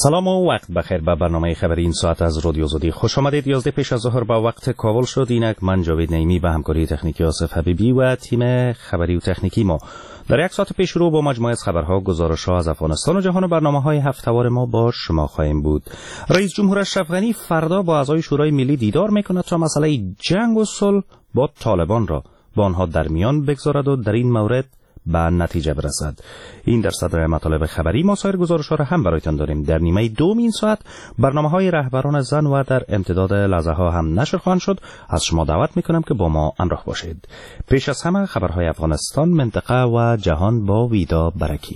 سلام و وقت بخیر به برنامه خبری این ساعت از رادیو آزادی. خوش آمدید. 11 پیش از ظهر با وقت کابل شد. اینک من جاوید نعیمی به همکاری تکنیکی آصف حبیبی و تیم خبری و تکنیکی ما در یک ساعت پیش رو با مجموعه از خبرها، گزارش‌ها از افغانستان و جهان و برنامه‌های هفته‌وار ما با شما خواهیم بود. رئیس جمهور اشرف غنی فردا با اعضای شورای ملی دیدار می‌کند تا مسئله جنگ و صلح با طالبان را با آنها در میان بگذارد و در این مورد به نتیجه برسد. این در صدر مطالب خبری. ما سایر گزارش‌ها را هم برایتان داریم. در نیمه دوم این ساعت برنامه‌های رهبران زن و در امتداد لحظه‌ها هم نشر خواهند شد. از شما دعوت می‌کنم که با ما همراه باشید. پیش از همه خبرهای افغانستان، منطقه و جهان با ویدا برکی.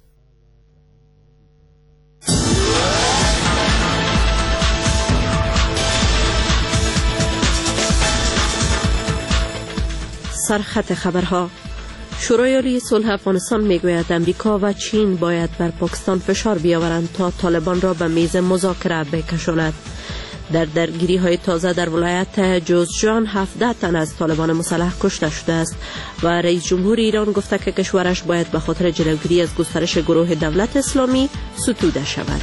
سرخط خبرها. شورای عالی صلح افغانستان میگوید امریکا و چین باید بر پاکستان فشار بیاورند تا طالبان را به میز مذاکره بکشاند. در درگیری های تازه در ولایت جوزجان 17 تن از طالبان مسلح کشته شده است و رئیس جمهور ایران گفته که کشورش باید به خاطر جلوگیری از گسترش گروه دولت اسلامی ستوده شود.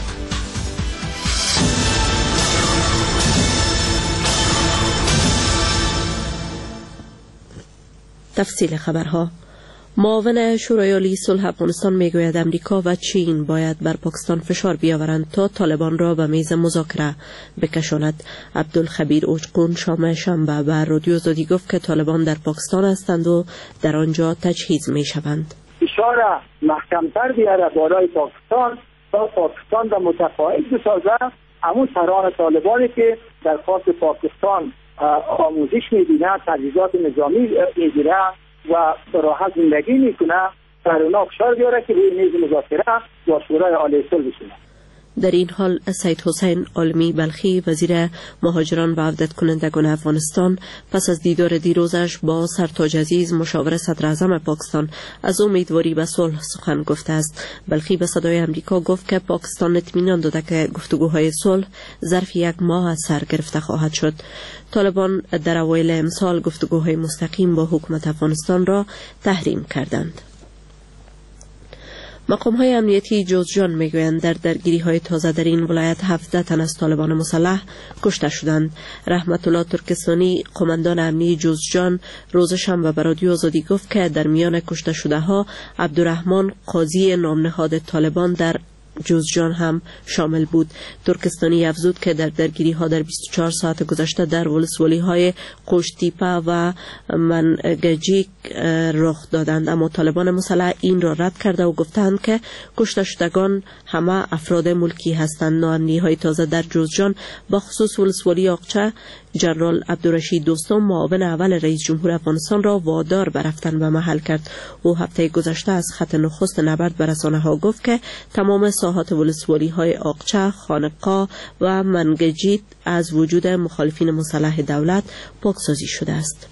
تفصیل خبرها. معاون شورای عالی صلح افغانستان میگوید امریکا و چین باید بر پاکستان فشار بیاورند تا طالبان را به میز مذاکره بکشاند. عبدالخبیر اوچقون شنبه به رادیو آزادی گفت که طالبان در پاکستان هستند و در آنجا تجهیز میشوند. فشار محکم‌تر بیاره بالای پاکستان تا پاکستان را متقاعد بسازد. همون سران طالبانی که در خاک پاکستان آموزش می‌بینه، تجهیزات نظامی می‌گیره و به راحت زندگی میکنه، در اونا فشار بیاره که روی میز مذاکره با شورای عالی صلح بشینه. در این حال سید حسین عالمی بلخی وزیر مهاجران و عودت کنندگان افغانستان پس از دیدار دیروزش با سرتاج عزیز مشاور صدر اعظم پاکستان از امیدواری به صلح سخن گفته است. بلخی به صدای امریکا گفت که پاکستان اطمینان داده که گفتگوهای صلح ظرف 1 ماه سر گرفته خواهد شد. طالبان در اوایل امسال گفتگوهای مستقیم با حکومت افغانستان را تحریم کردند. مقام‌های امنیتی جوزجان میگویند در درگیری‌های تازه در این ولایت 17 تن از طالبان مسلح کشته شدند. رحمت الله ترکستانی قماندان امنی جوزجان روز شنبه به رادیو آزادی گفت که در میان کشته شده‌ها عبدالرحمن قاضی نام نهاد طالبان در جوزجان هم شامل بود. ترکستانی افزود که در درگیری ها در 24 ساعت گذشته در ولسوالی های قوشتیپه و منگجیک رخ دادند، اما طالبان مسلح این را رد کرده و گفتند که کشته شدگان همه افراد ملکی هستند. ناامنی های تازه در جوزجان با خصوص ولسوالی آقچه جنرال عبدالرشید دوستم معاون اول رئیس جمهور افغانستان را وادار به رفتن به محل کرد. او هفته گذشته از خط نخست نبرد به رسانه‌ها گفت که تمام ساحات ولسوالی های آقچه، خانقاه و منگجیت از وجود مخالفین مسلح دولت پاکسازی شده است.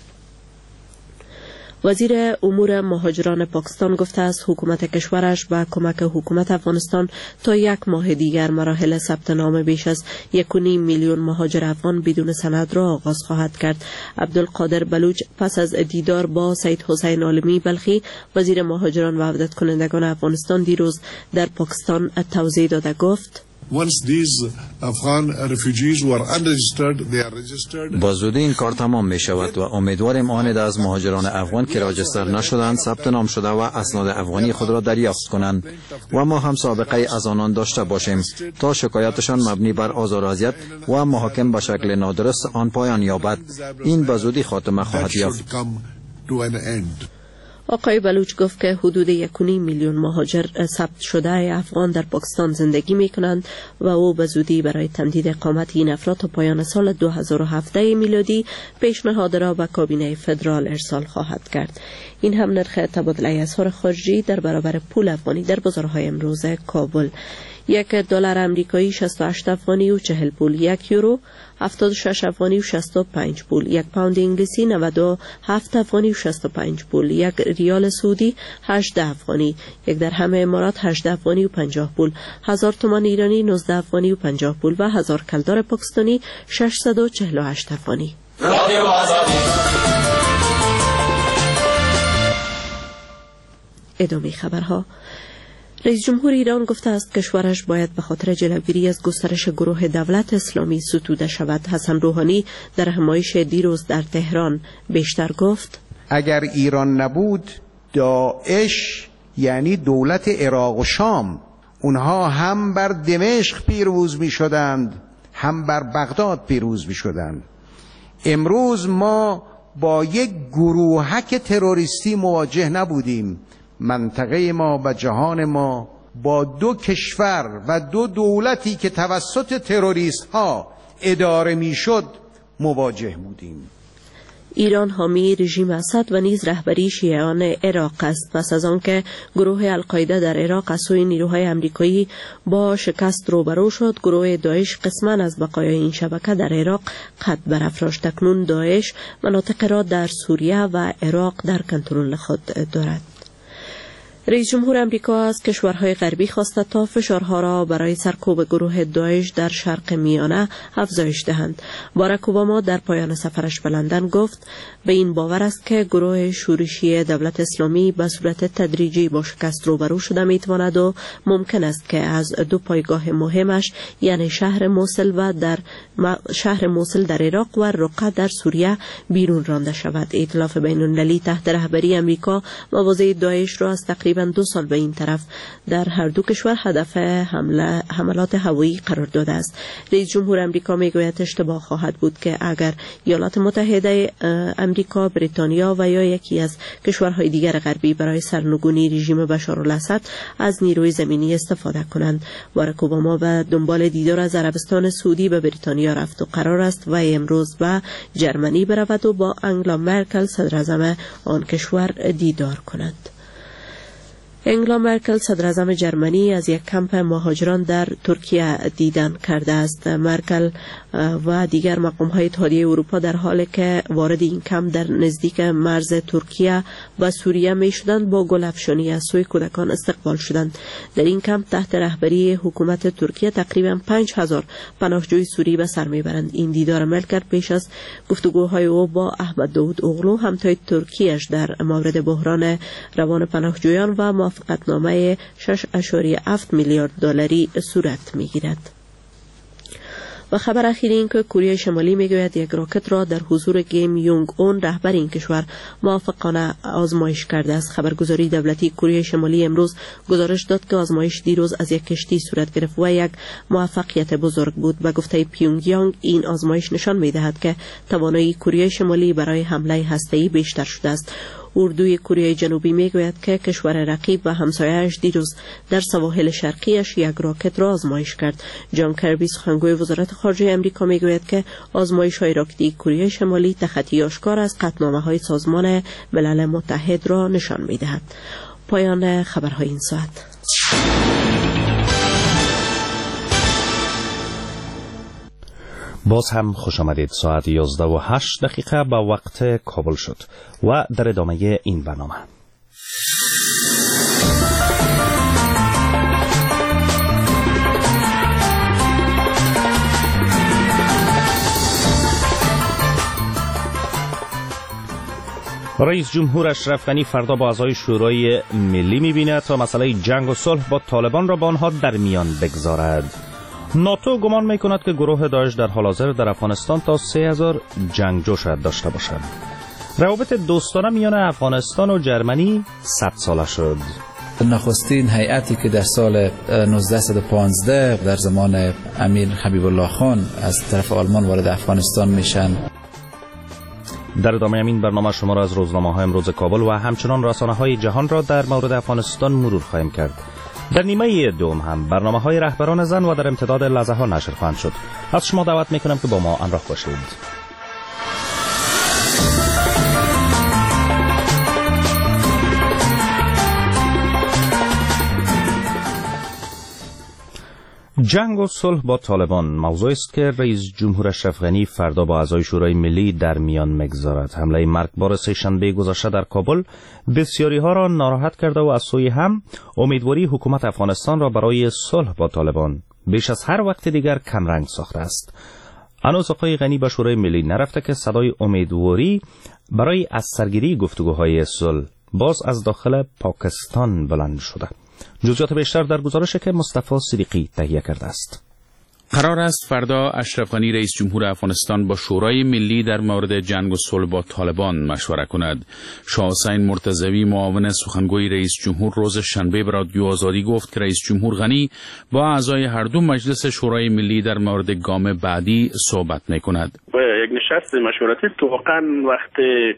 وزیر امور مهاجران پاکستان گفته است حکومت کشورش با کمک حکومت افغانستان تا 1 ماه دیگر مراحل ثبت نام بیش از 1.5 میلیون مهاجر افغان بدون سند را آغاز خواهد کرد. عبدالقادر بلوچ پس از دیدار با سید حسین عالمی بلخی وزیر مهاجران و عودت کنندگان افغانستان دیروز در پاکستان توضیح داده گفت: با زودی این کار تمام می شود و امیدواریم آن از مهاجران افغان که راجستر نشدند ثبت نام شده و اسناد افغانی خود را دریافت کنند و ما هم سابقه از آنان داشته باشیم تا شکایتشان مبنی بر آزار و اذیت و محاکم به شکل نادرست آن پایان یابد. این به زودی خاتمه خواهد یافت. آقای بلوچ گفت که حدود 1.5 میلیون مهاجر ثبت شده افغان در پاکستان زندگی می کنند و او به زودی برای تمدید اقامت این افراد تا پایان سال 2017 میلادی پیشنهاد را به کابینه فدرال ارسال خواهد کرد. این هم نرخ تبادله اسعار خارجی در برابر پول افغانی در بازارهای امروز کابل. $1 امریکایی 68 افغانی و 40 پول، 1 یورو 76 افغانی و 65 پول، 1 پوند انگلیسی 97 افغانی و 65 پول، 1 ریال سعودی 18 افغانی، 1 درهم امارات 18 افغانی و 50 پول، 1000 تومان ایرانی 19 افغانی و 50 پول و 1000 کلدار پاکستانی 648 افغانی. ادامه خبرها. رئیس جمهور ایران گفته است کشورش باید به خاطر جلوگیری از گسترش گروه دولت اسلامی ستوده شود. حسن روحانی در همایش دیروز در تهران بیشتر گفت: اگر ایران نبود، داعش یعنی دولت عراق و شام، اونها هم بر دمشق پیروز می شدند هم بر بغداد پیروز می شدند. امروز ما با یک گروهک تروریستی مواجه نبودیم. منطقه ما و جهان ما با دو کشور و دو دولتی که توسط تروریست ها اداره می شد مواجه بودیم. ایران حامی رژیم اسد و نیز رهبری شیعیان عراق است. پس از آنکه گروه القاعده در عراق از سوی نیروهای آمریکایی با شکست روبرو شد، گروه داعش قسما از بقایای این شبکه در عراق قد برافراشت. اکنون داعش مناطق را در سوریه و عراق در کنترل خود دارد. رئیس جمهور آمریکا از کشورهای غربی خواسته تا فشارها را برای سرکوب گروه داعش در شرق میانه افزایش دهند. باراک اوباما در پایان سفرش به لندن گفت به این باور است که گروه شورشی دولت اسلامی به صورت تدریجی با شکست روبرو شده میتواند و ممکن است که از دو پایگاه مهمش یعنی شهر موصل در عراق و رقه در سوریه بیرون رانده شود. ائتلاف بین‌المللی تحت رهبری آمریکا مواضع داعش را از تقریباً 2 سال به این طرف در هر دو کشور هدف حملات هوایی قرار داده است. رئیس جمهور آمریکا میگوید اشتباه خواهد بود که اگر ایالات متحده آمریکا، بریتانیا و یا یکی از کشورهای دیگر غربی برای سرنگونی رژیم بشارالاسد از نیروی زمینی استفاده کنند. باراک اوباما به دنبال دیدار از عربستان سعودی به بریتانیا رفت و قرار است و امروز به جرمنی برود و با انگلا مرکل صدراعظم آن کشور دیدار کند. انگلا مرکل صدراعظم جرمنی از یک کمپ مهاجران در ترکیه دیدن کرده است. مرکل و دیگر مقام‌های اتحادیه اروپا در حالی که وارد این کمپ در نزدیک مرز ترکیه و سوریه می شدند با گل‌افشانی از سوی کودکان استقبال شدند. در این کمپ تحت رهبری حکومت ترکیه تقریباً 5000 پناهجوی سوری به سر میبرند. این دیدار مرکل پیش از گفتگوهای او با احمد داود اوغلو همتای ترکیه‌اش در مورد بحران روان پناهجویان و موافقتنامه 6.7 میلیارد دلاری صورت میگیرد. و خبر اخیر این که کره شمالی میگوید یک راکت را در حضور کیم یونگ اون رهبر این کشور موافقانه آزمایش کرده است. خبرگزاری دولتی کره شمالی امروز گزارش داد که آزمایش دیروز از یک کشتی صورت گرفت و یک موفقیت بزرگ بود. به گفته پیونگ یانگ این آزمایش نشان میدهد که توانایی کره شمالی برای حمله هسته‌ای بیشتر شده است. اردوی کره جنوبی میگوید که کشور رقیب و همسایه‌اش دیروز در سواحل شرقیش یک راکت را آزمایش کرد. جان کربی سخنگوی وزارت خارجه آمریکا میگوید که آزمایش‌های راکتی کره شمالی تخطی آشکار از قطعنامه‌های سازمان ملل متحد را نشان میدهد. پایان خبرهای این ساعت. باز هم خوش آمدید. ساعت 11:08 به وقت کابل شد و در ادامه این برنامه رئیس جمهور اشرف غنی فردا با اعضای شورای ملی می‌بیند تا مسئله جنگ و صلح با طالبان را با آنها در میان بگذارد. ناتو گمان می‌کند که گروه داعش در حال حاضر در افغانستان تا 3000 جنگجو شاید داشته باشد. روابط دوستانه میان افغانستان و جرمنی 100 ساله شد. نخستین هیئتی که در سال 1915 در زمان امیر حبیب الله خان از طرف آلمان وارد افغانستان میشن. در ادامه این برنامه شما را از روزنامه‌های امروز کابل و همچنان رسانه‌های جهان را در مورد افغانستان مرور خواهیم کرد. در نیمه دوم هم برنامه‌های رهبران زن و در امتداد لحظه‌ها نشر خواهند شد. از شما دعوت می‌کنم که با ما همراه باشید. جنگ و صلح با طالبان موضوعی است که رئیس جمهور اشرف غنی فردا با اعضای شورای ملی در میان می‌گذارد. حمله مرگبار سه‌شنبه گذشته در کابل بسیاری‌ها را ناراحت کرده و از سوی هم امیدواری حکومت افغانستان را برای صلح با طالبان بیش از هر وقت دیگر کمرنگ ساخته است. هنوز آقای غنی به شورای ملی نرفته که صدای امیدواری برای از سرگیری گفتگوهای صلح باز از داخل پاکستان بلند شده. جزئیات بیشتر در گزارشی که مصطفی صدیقی تهیه کرده است. قرار است فردا اشرف غنی رئیس جمهور افغانستان با شورای ملی در مورد جنگ و صلح با طالبان مشوره کند. شاه حسین مرتضوی معاون سخنگوی رئیس جمهور روز شنبه به رادیو آزادی گفت که رئیس جمهور غنی با اعضای هر دو مجلس شورای ملی در مورد گام بعدی صحبت می‌کند. یک نشست مشورتی تو واقعا وقت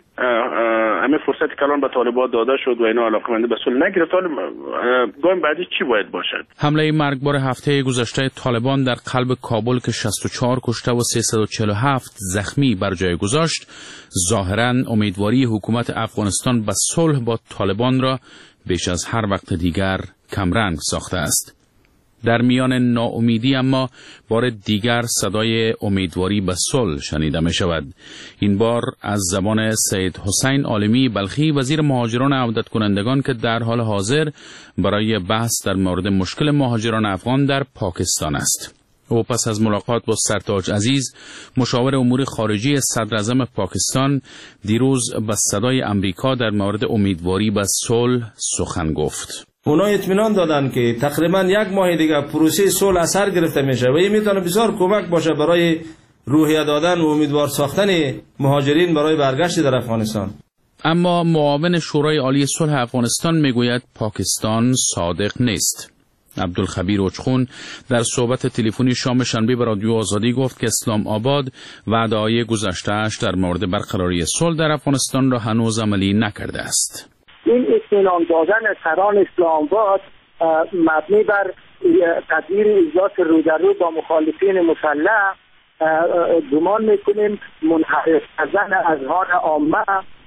همه فرصت کلان به طالبان داده شد و اینا علاقمند به صلح نگرفت. گام بعدی چی باید باشد؟ حمله مرگبار هفته گذشته طالبان در قلب کابل که 64 کشته و 347 زخمی بر جای گذاشت، ظاهراً امیدواری حکومت افغانستان به صلح با طالبان را بیش از هر وقت دیگر کمرنگ ساخته است. در میان ناامیدی اما بار دیگر صدای امیدواری به صلح شنیده می شود. این بار از زبان سید حسین عالمی بلخی، وزیر مهاجران عودت کنندگان که در حال حاضر برای بحث در مورد مشکل مهاجران افغان در پاکستان است. او پس از ملاقات با سرتاج عزیز، مشاور امور خارجی صدر اعظم پاکستان، دیروز به صدای امریکا در مورد امیدواری به صلح سخن گفت. اونا اطمینان دادن که تقریبا یک ماه دیگه پروسه صلح اثر گرفته میشه و این میتونه بسیار کمک باشه برای روحیه دادن و امیدوار ساختن مهاجرین برای برگشت در افغانستان. اما معاون شورای عالی صلح افغانستان میگوید پاکستان صادق نیست. عبدالخبیر اوچخون در صحبت تلفنی شام شنبه به رادیو آزادی گفت که اسلام آباد وعده‌های گذشته‌اش در مورد برقراری صلح در افغانستان را هنوز عملی نکرده است. این اطمینان دادن سران اسلام آباد مبنی بر تدبیر اجلاس رو در رو با مخالفین مسلح گمان میکنیم منحرف کردن اذهان عامه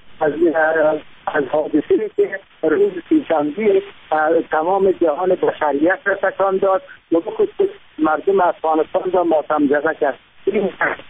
از حادثه‌ای که روز سه‌شنبه تمام جهان بشریت را تکان داد و بخصوص مردم افغانستان را ماتم‌زده کرد. این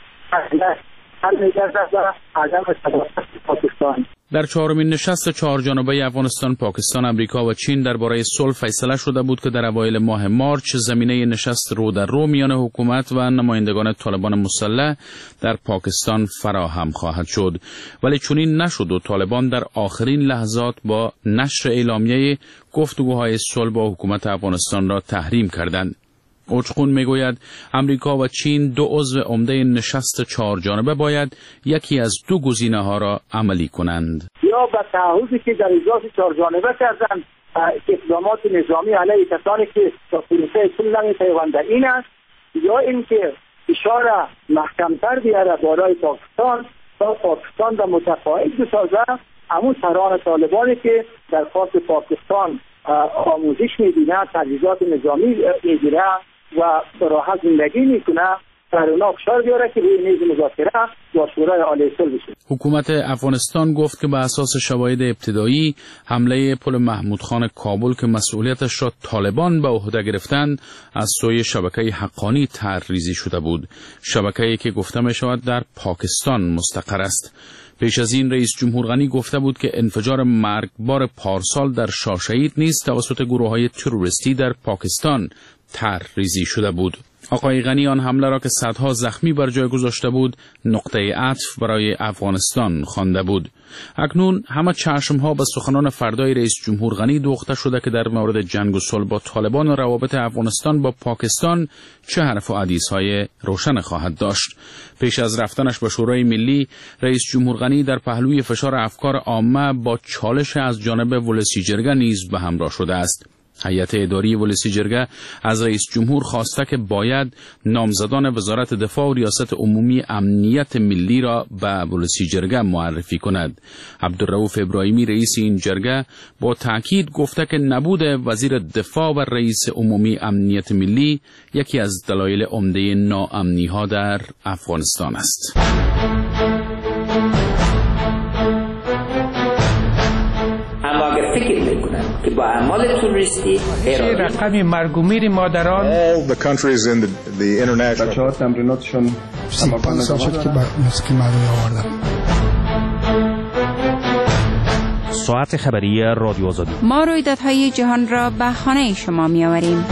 در چهارمین نشست چهار جانبه افغانستان، پاکستان، امریکا و چین درباره صلح فیصله شده بود که در اوایل ماه مارچ زمینه نشست رو در رو میان حکومت و نمایندگان طالبان مسلح در پاکستان فراهم خواهد شد، ولی چنین نشد و طالبان در آخرین لحظات با نشر اعلامیه گفتگوهای صلح با حکومت افغانستان را تحریم کردند. اوچخون میگوید امریکا و چین دو عضو عمده نشست چهار جانبه باید یکی از دو گزینه‌ها را عملی کنند. یا به تعهدی که در اجلاس چهار جانبه کردند اقدامات نظامی علیه کسانی که با پروسه صلح نمی‌پیوندند این است، یا اینکه اشاره محکم‌تر بیاره بالای پاکستان تا پاکستان را متقاعد بسازد همون سران طالبانی که در خاص پاکستان آموزش می‌بینه، تجهیزات نظامی می‌گیره و راحت زندگی میکنه، در اونا فشار بیاره که روی میز مذاکره با شورای عالی صلح بشه. حکومت افغانستان گفت که به اساس شواهد ابتدایی حمله پل محمود خان کابل که مسئولیتش را طالبان به عهده گرفتند از سوی شبکه حقانی طرح‌ریزی شده بود، شبکه‌ای که گفته می‌شود در پاکستان مستقر است. پیش از این رئیس جمهور غنی گفته بود که انفجار مرگبار پارسال در شاه شهید نیز توسط گروه‌های تروریستی در پاکستان طرح‌ریزی شده بود. آقای غنی آن حمله را که صدها زخمی بر جای گذاشته بود نقطه عطف برای افغانستان خوانده بود. اکنون همه چشم‌ها به سخنان فردای رئیس جمهور غنی دوخته شده که در مورد جنگ و صلح با طالبان و روابط افغانستان با پاکستان چه حرف و حدیث‌های روشن خواهد داشت. پیش از رفتنش به شورای ملی، رئیس جمهور غنی در پهلوی فشار افکار عامه با چالش از جانب ولسی جرگه نیز به همراه شده است. هیئت اداری ولسی جرگه از رئیس جمهور خواسته که باید نامزدان وزارت دفاع و ریاست عمومی امنیت ملی را به ولسی جرگه معرفی کند. عبدالرؤوف ابراهیمی رئیس این جرگه با تاکید گفته که نبود وزیر دفاع و رئیس عمومی امنیت ملی یکی از دلایل عمده ناامنی‌ها در افغانستان است. فکر میکنن که با اعمال توریستی رقم مرگ و میر مادران all the countries in the international بچه‌ها تمریناتشون 5 سال شد که موسیقی مردمی آوردن. ساعت خبری رادیو آزادی. ما رویدادهای جهان را به خانه شما می‌آوریم.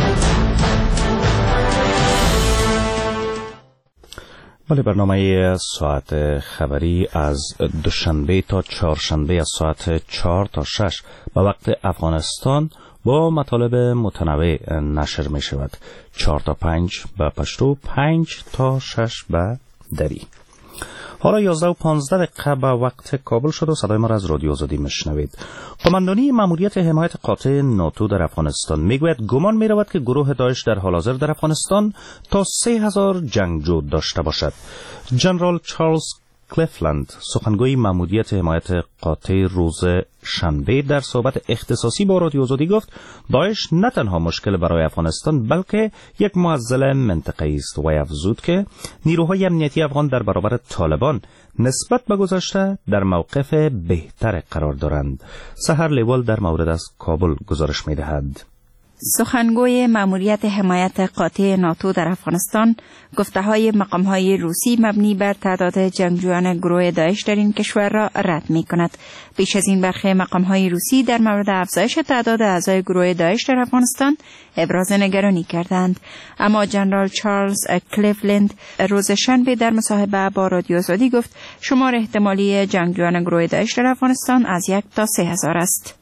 ولی برنامه ساعت خبری از دوشنبه تا چهارشنبه از ساعت 4 تا 6 به وقت افغانستان با مطالب متنوع نشر می شود. 4 تا 5 به پشتو، 5 تا 6 به دری. حالا 11:15 به وقت کابل شد و صدای ما را از رادیو آزادی میشنوید. قماندانی ماموریت حمایت قاطع ناتو در افغانستان میگوید گمان میرود که گروه داعش در حال حاضر در افغانستان تا 3000 جنگجو داشته باشد. جنرال چارلز کلیفلند، سخنگوی ماموریت حمایت قاطع روز شنبه، در صحبت اختصاصی با رادیو آزادی گفت داعش نه تنها مشکل برای افغانستان بلکه یک معضل منطقه‌ای است و افزود که نیروهای امنیتی افغان در برابر طالبان نسبت به گذشته در موقف بهتر قرار دارند. سحر لیوال در مورد از کابل گزارش می‌دهد. سخنگوی ماموریت حمایت قاطع ناتو در افغانستان گفته‌های مقام‌های روسی مبنی بر تعداد جنگجویان گروه داعش در این کشور را رد می‌کند. پیش از این برخی مقام‌های روسی در مورد افزایش تعداد اعضای گروه داعش در افغانستان ابراز نگرانی کردند. اما جنرال چارلز کلیفلند روز شنبه در مصاحبه با رادیو آزادی گفت شمار احتمالی جنگجویان گروه داعش در افغانستان از 1 تا 3000 است.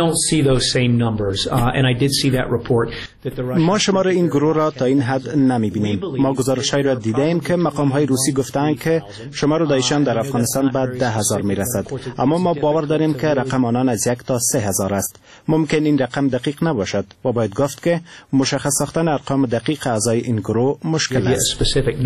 ما شمار این گروه را تا این حد نمی‌بینیم. ما گزارش‌هایی را دیدیم که مقام‌های روسی گفتند که شمار داعشیان در افغانستان به 10,000 می‌رسد. اما ما باور داریم که رقم آنان از 1 تا 3000 است. ممکن این رقم دقیق نباشد و باید گفت که مشخص ساختن ارقام دقیق اعضای این گروه مشکل است.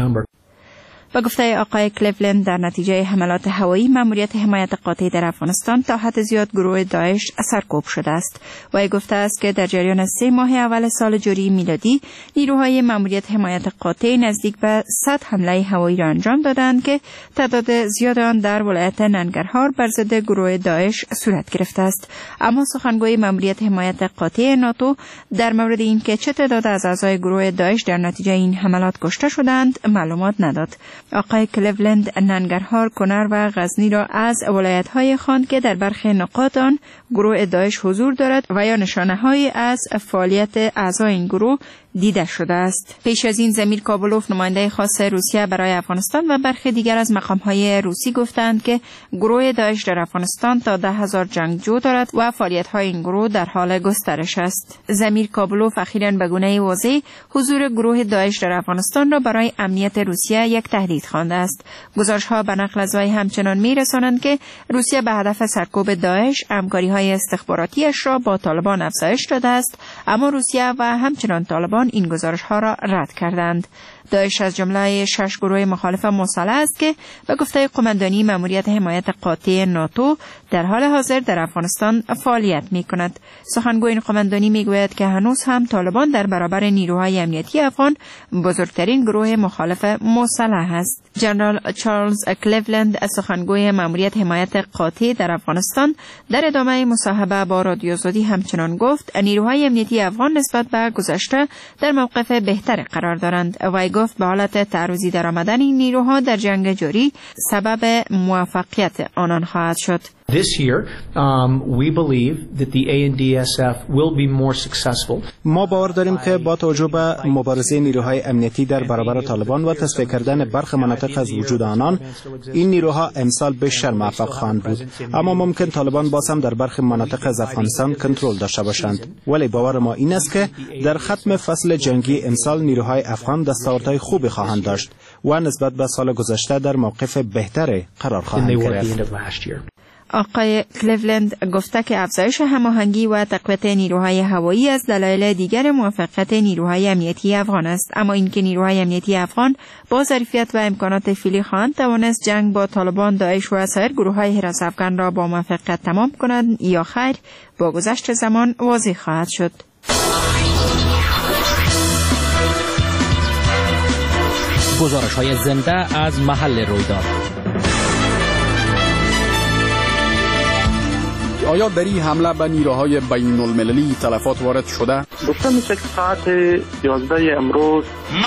با گفته آقای کلیفلند در نتیجه حملات هوایی ماموریت حمایت قاطع در افغانستان تا حد زیاد گروه داعش سرکوب شده است. وی گفته است که در جریان 3 ماه اول سال جاری میلادی نیروهای ماموریت حمایت قاطع نزدیک به 100 حمله هوایی را انجام دادند که تعداد زیاد آن در ولایت ننگرهار بر ضد گروه داعش صورت گرفته است. اما سخنگوی ماموریت حمایت قاطع ناتو در مورد اینکه چه تعداد از اعضای گروه داعش در نتیجه این حملات کشته شدند معلومات نداد. آقای کلیولند ننگرهار، کنر و غزنی را از ولایت‌های خواند که در برخی نقاط آن گروه داعش حضور دارد و یا نشانه‌هایی از فعالیت اعضای این گروه دیده شده است. پیش از این زمیر کابلوف، نماینده خاص روسیه برای افغانستان و برخی دیگر از مقام‌های روسی گفتند که گروه داعش در افغانستان تا 10,000 جنگجو دارد و فعالیت‌های این گروه در حال گسترش است. زمیر کابلوف اخیراً به گونه واضح حضور گروه داعش در افغانستان را برای امنیت روسیه یک تهدید خوانده است. گزارش‌ها به نقل از وی همچنان می‌رسانند که روسیه به هدف سرکوب داعش همکاری‌های استخباراتیش را با طالبان افزایش داده است، اما روسیه و همچنان طالبان این گزارش‌ها را رد کردند. داعش از جمله 6 گروه مخالف مسلح است که به گفته قماندانی ماموریت حمایت قاطع ناتو در حال حاضر در افغانستان فعالیت می‌کند. سخنگوی این قماندانی می‌گوید که هنوز هم طالبان در برابر نیروهای امنیتی افغان بزرگترین گروه مخالف مسلح است. جنرال چارلز کلیولند، سخنگوی ماموریت حمایت قاطع در افغانستان، در ادامه مصاحبه با رادیو آزادی همچنان گفت نیروهای امنیتی افغان نسبت به گذشته در موقف بهتر قرار دارند. وی گفت به حالت تعرضی در آمدن این نیروها در جنگ جاری سبب موفقیت آنان خواهد شد. This year, we believe that the ANDSF will be more successful. ما باور داریم که با توجه به مبارزه نیروهای امنیتی در برابر طالبان و تصفیه کردن برخی مناطق از وجود آنان، این نیروها امسال بیشتر موفق خواهند بود. اما ممکن طالبان باز هم در برخی مناطق از افغانستان کنترل داشته باشند. ولی باور ما این است که در ختم فصل جنگی امسال نیروهای افغان دستاوردهای خوبی خواهند داشت و نسبت به سال گذشته در موقف بهتری قرار خواهند گرفت. آقای کلیولند گفته که افزایش هماهنگی و تقویت نیروهای هوایی از دلایل دیگر موفقیت نیروهای امنیتی افغان است، اما اینکه نیروهای امنیتی افغان با ظرفیت و امکانات فعلی خواهند توانست جنگ با طالبان، داعش و سایر گروه‌های حراس افغان را با موفقیت تمام کنند یا خیر، با گذشت زمان واضح خواهد شد. گزارش‌های زنده از محل رویداد. آیا در این حمله به نیروهای بین المللی تلفات وارد شده؟ گفته میشه که ساعت 11 امروز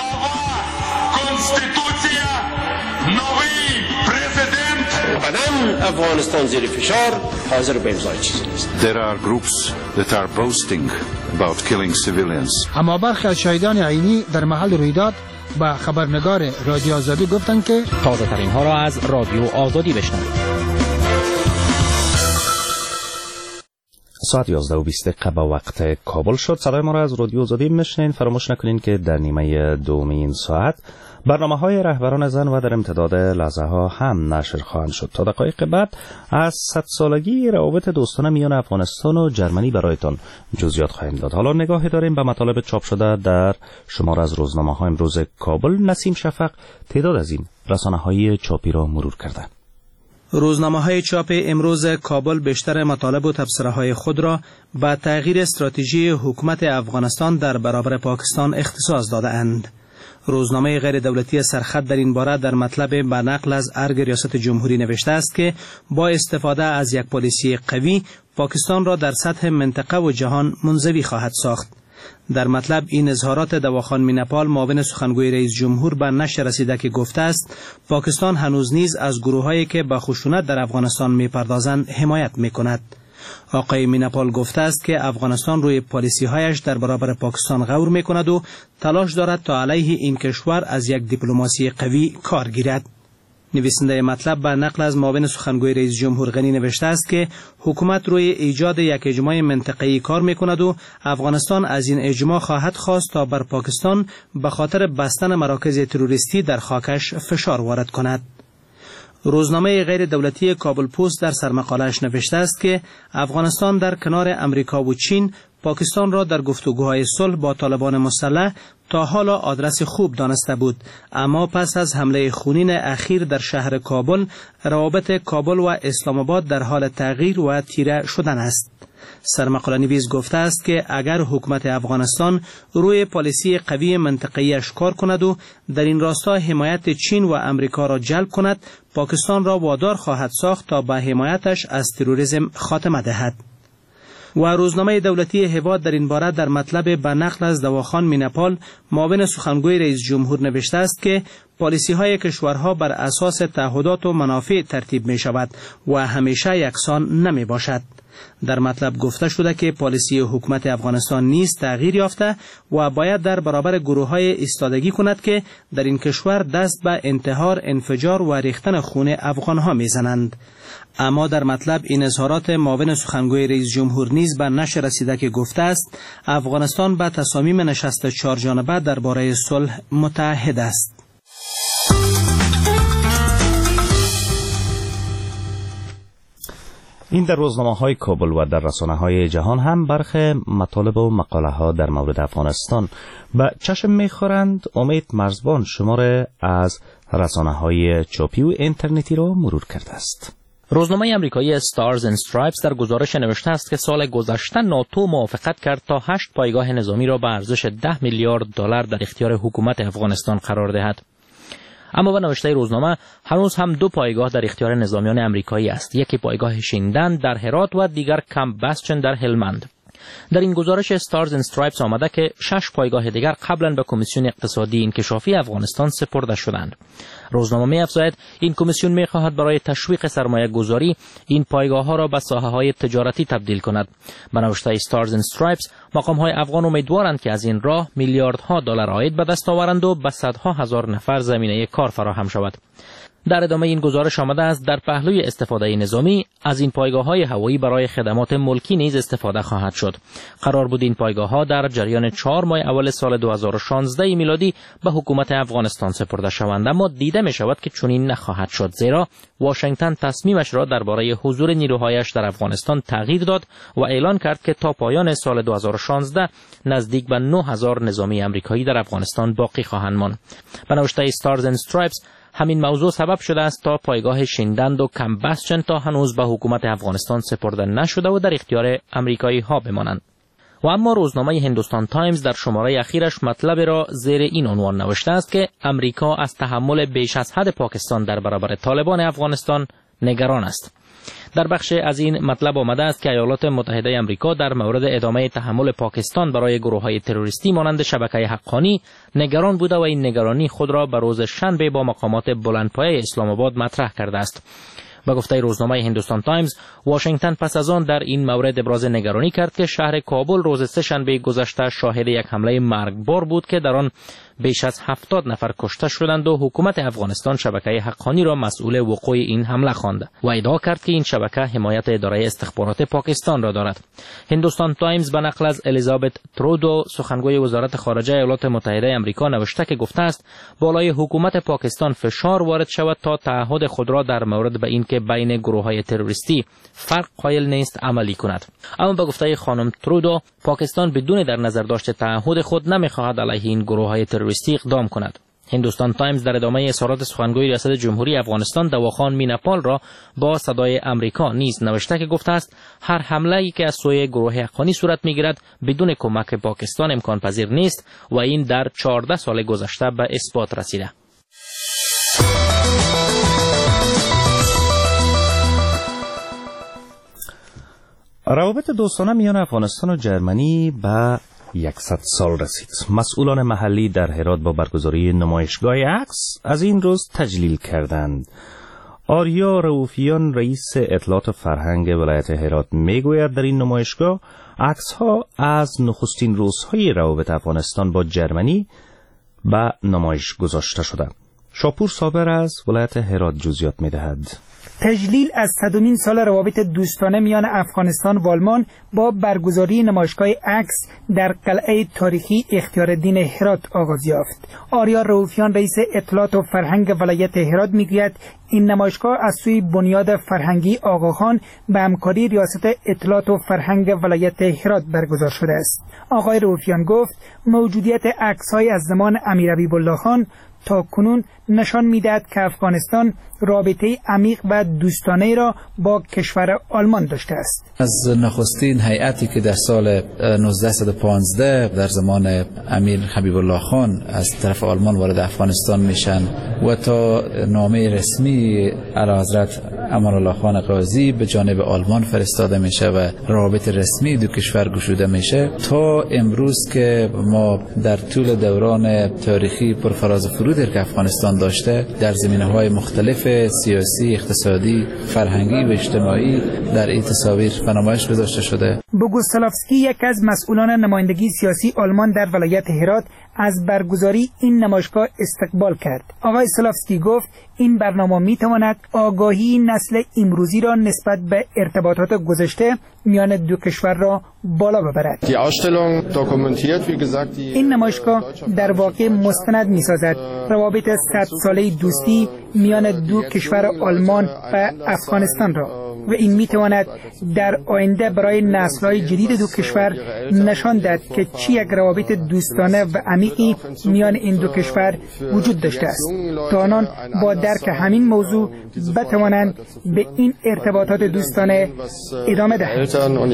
قدم افغانستان زیر فشار حاضر به امضای چیزی نیست. There are groups that are boasting about killing civilians. اما برخی از شاهدان عینی در محل رویداد با خبرنگار رادیو آزادی گفتند که تازه ترین ها را از رادیو آزادی بشنوید. ساعت 11:20 به وقت کابل شد. صدای ما را از رادیو آزادی میشنین. فراموش نکنین که در نیمه دوم این ساعت برنامه‌های رهبران زن و در امتداد لحظه ها هم نشر خواهند شد. تا دقایق بعد از 100 سالگی روابط دوستانه میان افغانستان و جرمنی برایتان جزئیات خواهیم داد. حالا نگاهی داریم به مطالب چاپ شده در شمار از روزنامه‌ها امروز کابل. نسیم شفق تعداد از این رسانه‌های چاپی را مرور کرده. روزنامه‌های چاپ امروز کابل بیشتر مطالب و تبصره‌های خود را به تغییر استراتژی حکومت افغانستان در برابر پاکستان اختصاص داده‌اند. روزنامه غیر دولتی سرخط در این باره در مطلب به نقل از ارگ ریاست جمهوری نوشته است که با استفاده از یک پالیسی قوی پاکستان را در سطح منطقه و جهان منزوی خواهد ساخت. در مطلب این اظهارات دواخان مینپال معاون سخنگوی رئیس جمهور به نشر رسیده که گفته است پاکستان هنوز نیز از گروه‌هایی که به خشونت در افغانستان می‌پردازند حمایت می‌کند. آقای مینپال گفته است که افغانستان روی پالیسی‌هایش در برابر پاکستان غور می‌کند و تلاش دارد تا علیه این کشور از یک دیپلماسی قوی کار گیرد. نویسنده مطلب به نقل از معاون سخنگوی رئیس جمهور غنی نوشته است که حکومت روی ایجاد یک اجماع منطقه‌ای کار می‌کند و افغانستان از این اجماع خواهد خواست تا بر پاکستان به خاطر بستن مراکز تروریستی در خاکش فشار وارد کند. روزنامه غیر دولتی کابل پست در سرمقاله‌اش نوشته است که افغانستان در کنار امریکا و چین پاکستان را در گفتگوهای صلح با طالبان مسلح تا حالا آدرس خوب دانسته بود، اما پس از حمله خونین اخیر در شهر کابل روابط کابل و اسلام آباد در حال تغییر و تیره شدن است. سرمقاله نویس گفته است که اگر حکومت افغانستان روی پالیسی قوی منطقه‌ایش کار کند و در این راستا حمایت چین و امریکا را جلب کند، پاکستان را وادار خواهد ساخت تا به حمایتش از تروریسم خاتمه دهد. و روزنامه دولتی هواد در این باره در مطلب به نقل از دواخان مینپال معاون سخنگوی رئیس جمهور نوشته است که پالیسی‌های کشورها بر اساس تعهدات و منافع ترتیب می شود و همیشه یکسان نمی باشد. در مطلب گفته شده که پالیسی حکومت افغانستان نیز تغییر یافته و باید در برابر گروه‌های ایستادگی کند که در این کشور دست به انتحار، انفجار و ریختن خون افغان‌ها می‌زنند. اما در مطلب این اظهارات معاون سخنگوی رئیس جمهور نیز به نشر رسیده که گفته است افغانستان به تصامیم نشست 4 جانبه درباره صلح متعهد است. این در روزنامه‌های کابل و در رسانه‌های جهان هم برخی مطالب و مقاله‌ها در مورد افغانستان به چشم می‌خورند. امید مرزبان شماره از رسانه‌های چاپی و اینترنتی را مرور کرده است. روزنامه آمریکایی Stars and Stripes در گزارش نوشته است که سال گذشته ناتو موافقت کرد تا 8 پایگاه نظامی را به ارزش 10 میلیارد دلار در اختیار حکومت افغانستان قرار دهد. اما به نوشته روزنامه هنوز هم 2 پایگاه در اختیار نظامیان آمریکایی است، یکی پایگاه شیندن در هرات و دیگر کمپ باستین در هلمند. در این گزارش Stars and Stripes آمده که 6 پایگاه دیگر قبلا به کمیسیون اقتصادی انکشافی افغانستان سپرده شدند. روزنامه می‌افزاید این کمیسیون می‌خواهد برای تشویق سرمایه گذاری این پایگاه‌ها را به ساحه‌های تجارتی تبدیل کند. به نوشته Stars and Stripes مقام‌های افغان امیدوارند که از این راه میلیاردها دلار عاید به دست آورند و به صدها هزار نفر زمینه کار فراهم شود. در ادامه این گزارش آمده است در پهلوی استفاده نظامی از این پایگاه‌های هوایی برای خدمات ملکی نیز استفاده خواهد شد. قرار بود این پایگاه‌ها در جریان 4 ماه اول سال 2016 میلادی به حکومت افغانستان سپرده شوند، اما دیده می شود که چنین نخواهد شد، زیرا واشنگتن تصمیمش را درباره حضور نیروهایش در افغانستان تغییر داد و اعلان کرد که تا پایان سال 2016 نزدیک به 9000 نظامی آمریکایی در افغانستان باقی خواهند ماند. به نوشته Stars and Stripes همین موضوع سبب شده است تا پایگاه شیندند و کمپ باستین تا هنوز به حکومت افغانستان سپرده نشده و در اختیار آمریکایی ها بمانند. و اما روزنامه هندوستان تایمز در شماره اخیرش مطلب را زیر این عنوان نوشته است که امریکا از تحمل بیش از حد پاکستان در برابر طالبان افغانستان نگران است. در بخش از این مطلب آمده است که ایالات متحده آمریکا در مورد ادامه تحمل پاکستان برای گروه‌های تروریستی مانند شبکه حقانی نگران بوده و این نگرانی خود را به روز شنبه با مقامات بلندپایه اسلام آباد مطرح کرده است. به گفته روزنامه هندوستان تایمز، واشنگتن پس از آن در این مورد ابراز نگرانی کرد که شهر کابل روز سه‌شنبه گذشته شاهد یک حمله مرگبار بود که در آن بیش از 70 نفر کشته شدند و حکومت افغانستان شبکه حقانی را مسئول وقوع این حمله خواند و ادعا کرد که این شبکه حمایت اداره استخبارات پاکستان را دارد. هندوستان تایمز به نقل از الیزابت ترودو سخنگوی وزارت خارجه ایالات متحده آمریکا نوشته که گفته است بالای حکومت پاکستان فشار وارد شود تا تعهد خود را در مورد به اینکه بین گروه‌های تروریستی فرق قائل نیست عملی کند. اما به گفته خانم ترودو، پاکستان بدون در نظر داشت تعهد خود نمی‌خواهد علیه این گروه‌های تروریستی اقدام کند. هندوستان تایمز در ادامه اظهارات سخنگوی ریاست جمهوری افغانستان دواخان میناپال را با صدای امریکا نیز نوشته که گفته است هر حمله‌ای که از سوی گروه حقانی صورت می‌گیرد بدون کمک پاکستان امکان پذیر نیست و این در 14 سال گذشته به اثبات رسیده. روابط دوستانه میان افغانستان و جرمنی به 100 سال رسید. مسئولان محلی در هرات با برگزاری نمایشگاه عکس از این روز تجلیل کردند. آریا رؤوفیان رئیس اطلاعات و فرهنگ ولایت هرات میگوید در این نمایشگاه عکس‌ها از نخستین روزهای روابط افغانستان با جرمنی به نمایش گذاشته شده. شاپور صابر از ولایت هرات جزئیات میدهد. تجلیل از 100مین سال روابط دوستانه میان افغانستان و آلمان با برگزاری نمایشگاه عکس در قلعه تاریخی اختیارالدین هرات آغاز یافت. آریا رؤوفیان رئیس اطلاعات و فرهنگ ولایت هرات میگوید این نمایشگاه از سوی بنیاد فرهنگی آقاخان به همکاری ریاست اطلاعات و فرهنگ ولایت هرات برگزار شده است. آقای رؤوفیان گفت موجودیت عکس‌های از زمان امیر حبیب الله خان تا کنون نشان می‌دهد که افغانستان رابطه عمیق و دوستانه را با کشور آلمان داشته است. از نخستین هیئتی که در سال 1915 در زمان امیر حبیب الله خان از طرف آلمان وارد افغانستان میشن و تا نامه رسمی اعلیحضرت امان الله خان قاضی به جانب آلمان فرستاده میشه و روابط رسمی دو کشور گشوده میشه تا امروز که ما در طول دوران تاریخی پرفراز و فرودی که افغانستان داشته در زمینه‌های مختلف سیاسی، اقتصادی، فرهنگی و اجتماعی در این تصاویر به نمایش گذاشته شده. بوگوسلافسکی یک از مسئولان نمایندگی سیاسی آلمان در ولایت هرات از برگزاری این نمایشگاه استقبال کرد. آقای سلافسکی گفت این برنامه میتواند آگاهی نسل امروزی را نسبت به ارتباطات گذشته میان دو کشور را بالا ببرد. این نمایشگاه در واقع مستند میسازد روابط 100 ساله دوستی میان دو کشور آلمان و افغانستان را و این میتواند در آینده برای نسل‌های جدید دو کشور نشان دهد که چه یک روابط دوستانه و عمیقی میان این دو کشور وجود داشته است تا آنان با درک همین موضوع بتوانند به این ارتباطات دوستانه ادامه دهند.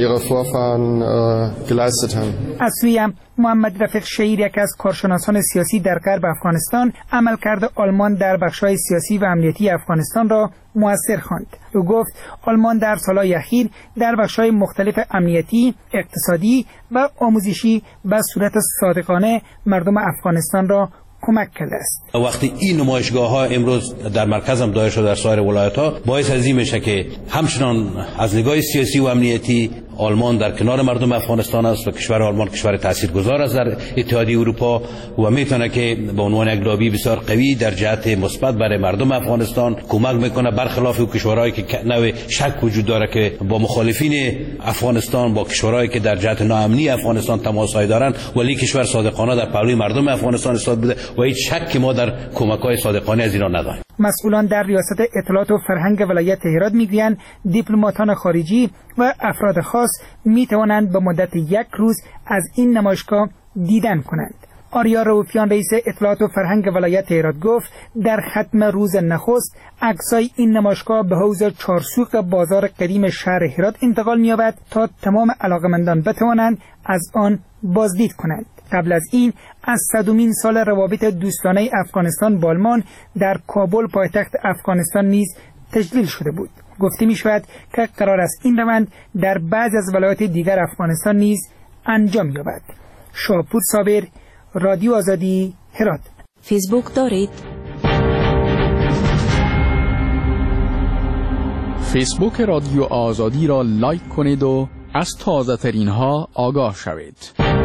از سوی محمد رفیق شهیر یک از کارشناسان سیاسی در غرب افغانستان عملکرد آلمان در بخش‌های سیاسی و امنیتی افغانستان را مؤثر خواند. او گفت آلمان در سالهای اخیر در بخش‌های مختلف امنیتی، اقتصادی و آموزشی به صورت صادقانه مردم افغانستان را کمک کرده است. وقتی این نمایشگاه ها امروز در مرکز هم دایر شده در سایر ولایت ها باعث از این میشه که همچنان از نگاه سیاسی و امنیتی آلمان در کنار مردم افغانستان است و کشور آلمان کشور تاثیرگذار است در اتحادیه اروپا و میتونه که به عنوان یک لابی بسیار قوی در جهت مثبت برای مردم افغانستان کمک میکنه، برخلاف کشورهایی که نوع شک وجود داره که با مخالفین افغانستان با کشورهایی که در جهت ناامنی افغانستان تماس‌های دارند ولی کشور صادقانه در پهلوی مردم افغانستان ایستاده بوده و هیچ شک ما در کمک‌های صادقانه از ایران نداریم. مسئولان در ریاست اطلاعات و فرهنگ ولایت هرات میگویند دیپلماتان خارجی و افراد خاص میتوانند به مدت یک روز از این نمایشگاه دیدن کنند. آریا رؤوفیان رئیس اطلاعات و فرهنگ ولایت هرات گفت در ختم روز نخست عکسای این نمایشگاه به حوض چارسوق بازار قدیم شهر هرات انتقال می‌یابد تا تمام علاقمندان بتوانند از آن بازدید کنند. قبل از این از 100مین سال روابط دوستانه افغانستان با آلمان در کابل پایتخت افغانستان نیز تجلیل شده بود. گفته می شود که قرار است این روند در بعضی از ولایات دیگر افغانستان نیز انجام یابد. شاپور صابر، رادیو آزادی، هرات. فیسبوک دارید؟ فیسبوک رادیو آزادی را لایک کنید و از تازه ترین ها آگاه شوید.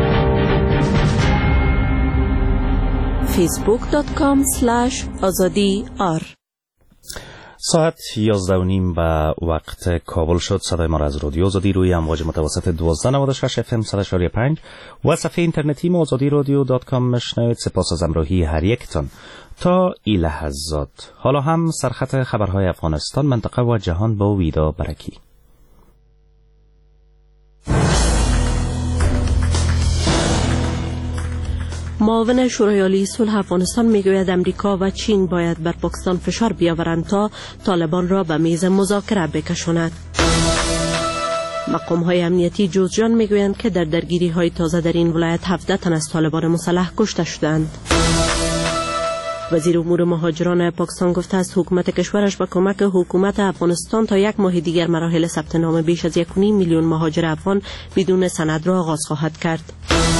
facebook.com/azadi.r ساعت 11:30 به وقت کابل شد. صدای ما را از رادیو آزادی روی امواج متوسط 1296 FM 100.5 و صفحه اینترنتی ما azadirodio.com مشنوید. سپاس از همراهی هر یکتان تا این لحظات. حالا هم سرخط خبرهای افغانستان، منطقه و جهان با ویدا برکی. معاون شورای عالی صلح افغانستان میگوید امریکا و چین باید بر پاکستان فشار بیاورند تا طالبان را به میز مذاکره بکشاند. مقام‌های امنیتی جوزجان میگویند که در درگیری‌های تازه در این ولایت 17 تن از طالبان مسلح کشته شدند. وزیر امور مهاجران پاکستان گفته است حکومت کشورش با کمک حکومت افغانستان تا یک ماه دیگر مراحل ثبت نام بیش از 1.5 میلیون مهاجر افغان بدون سند را آغاز خواهد کرد.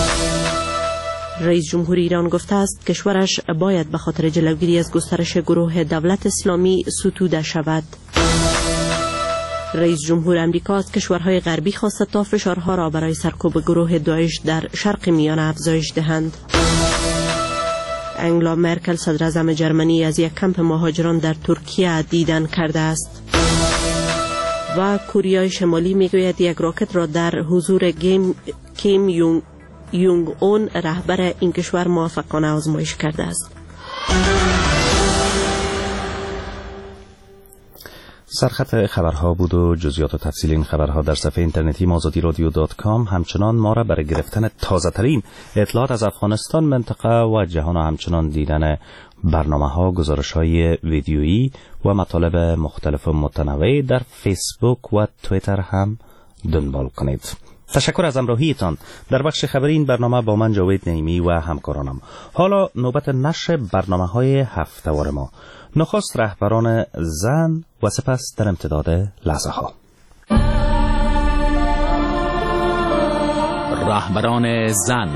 رئیس جمهور ایران گفته است کشورش باید به خاطر جلوگیری از گسترش گروه دولت اسلامی ستوده شود. رئیس جمهور امریکا از کشورهای غربی خواسته تا فشارها را برای سرکوب گروه داعش در شرق میانه افزایش دهند. انگلا مرکل صدر اعظم جرمنی از یک کمپ مهاجران در ترکیه دیدن کرده است. و کره شمالی میگوید یک راکت را در حضور کیم یونگ اون رهبر این کشور موفقانه آزمایش کرده است. سرخط خبرها بود و جزئیات و تفصیل این خبرها در صفحه اینترنتی azadirodio.com. همچنان ما را برای گرفتن تازه ترین اطلاعات از افغانستان، منطقه و جهان و همچنان دیدن برنامه‌ها، گزارش‌های ویدیویی و مطالب مختلف و متنوع در فیسبوک و توییتر هم دنبال کنید. تشکر از همراهیتان در بخش خبری این برنامه با من جاوید نعیمی و همکارانم. حالا نوبت نشر برنامه‌های هفته‌وار ما. نخست رهبران زن و سپس در امتداد لحظه ها. رهبران زن.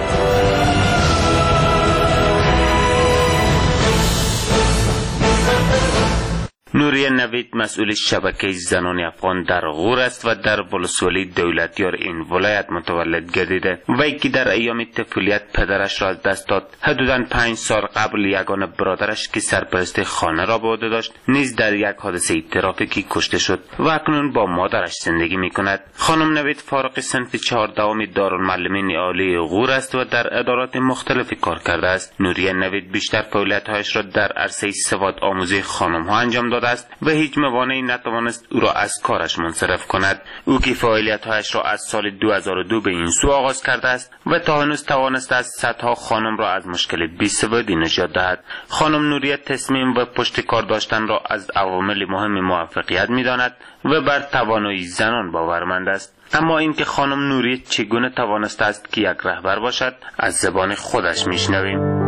نوریه نوید مسئول شبکه زنان افغان در غور است و در ولسوالی دولتیار این ولایت متولد گردیده. وی که در ایام طفولیت پدرش را از دست داد، حدوداً 5 سال قبل یگانه برادرش که سرپرست خانه را به عهده داشت نیز در یک حادثه ترافیکی کشته شد و اکنون با مادرش زندگی می کند. خانم نوید فارغ صنف 14 دارالمعلمین عالی غور است و در ادارات مختلفی کار کرده است. نوریه نوید بیشتر فعالیت‌هایش را در عرصه سواد آموزی خانم‌ها انجام داده است و هیچ موانعی نتوانست او را از کارش منصرف کند. او که فعالیت‌هایش را از سال 2002 به این سو آغاز کرده است و تا هنوز توانسته است صدها خانم را از مشکل بی‌سوادی نجات دهد. خانم نوریه تصمیم و پشت کار داشتن را از عوامل مهم موفقیت می‌داند و بر توانایی زنان باورمند است. اما اینکه خانم نوریه چگونه توانسته است که یک رهبر باشد از زبان خودش می‌شنویم.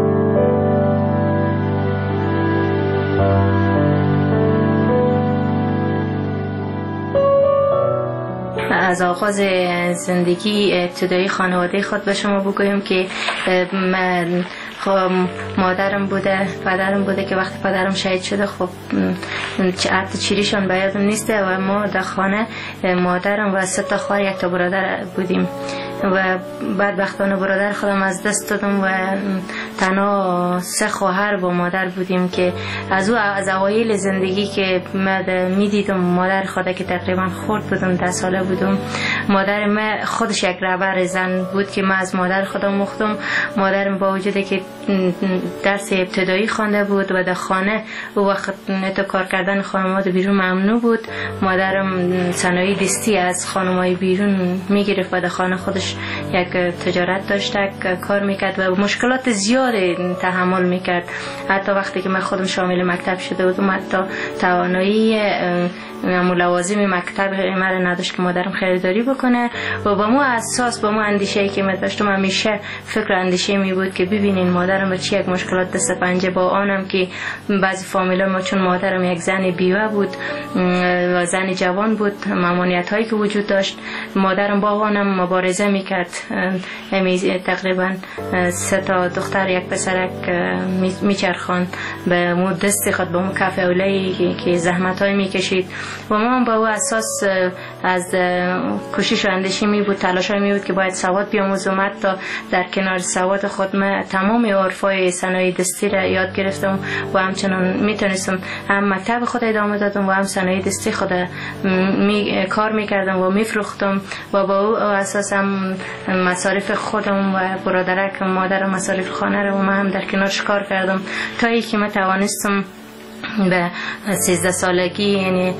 از آغاز زندگی ابتدایی خانواده خود به شما بگویم که من مادرم بوده، پدرم بوده که وقتی پدرم شهید شده خب حتی چیریشان به یادم نیسته و ما در خانه مادرم و 3 تا خواهر 1 تا برادر بودیم و بدبختانه برادر خودم از دست دادم و تنها 3 خواهر با مادر بودیم که از اوایل زندگی که می دیدم مادر خودم که تقریبا خرد بودم 10 ساله بودم. مادر من خودش یک رهبر زن بود که من از مادر خودم مختم. مادرم با وجودی که درس ابتدایی خوانده بود و در خانه او وقت تو کار کردن خانم‌ها بیرون ممنوع بود. مادرم صنایع دستی از خانم‌های بیرون میگرفت و در خانه خودش یک تجارت داشته، کار میکرد و مشکلات زیاد تحمل میکرد. حتی وقتی که من خودم شامل مکتب شده بودم حتی توانایی لوازم مکتب مرا نداشت که مادرم خریداری بکنه بکنه. و با ما اساس با ما اندیشه‌ای که من داشتم همیشه فکر اندیشه می بود که ببینین مادرم چه یک مشکلات دست پنجه، با آنم که بعضی فامیلا ما چون مادرم یک زن بیوه بود و زن جوان بود، ممانعت هایی که وجود داشت، مادرم با آنم مبارزه میکرد. تقریبا 3 تا دختر یک پسرک میچرخان به مو دست خود، به مو کف اولایی که زحمت های میکشید و ما با او اساس از کوشش و اندیشه می بود، تلاش می بود که باید سواد بیاموزم. حتی در کنار سواد خود من تمام عرفای صنایع دستی را یاد گرفتم و همچنان میتونستم هم مکتب خود ادامه دادم و هم صنایع دستی خود کار میکردم و میفروختم و با او اساس هم مصارف خودم و برادرک و مادرم مصارف خانه رو من هم در کنارش کار کردم تا اینکه من توانستم به 13 سالگی یعنی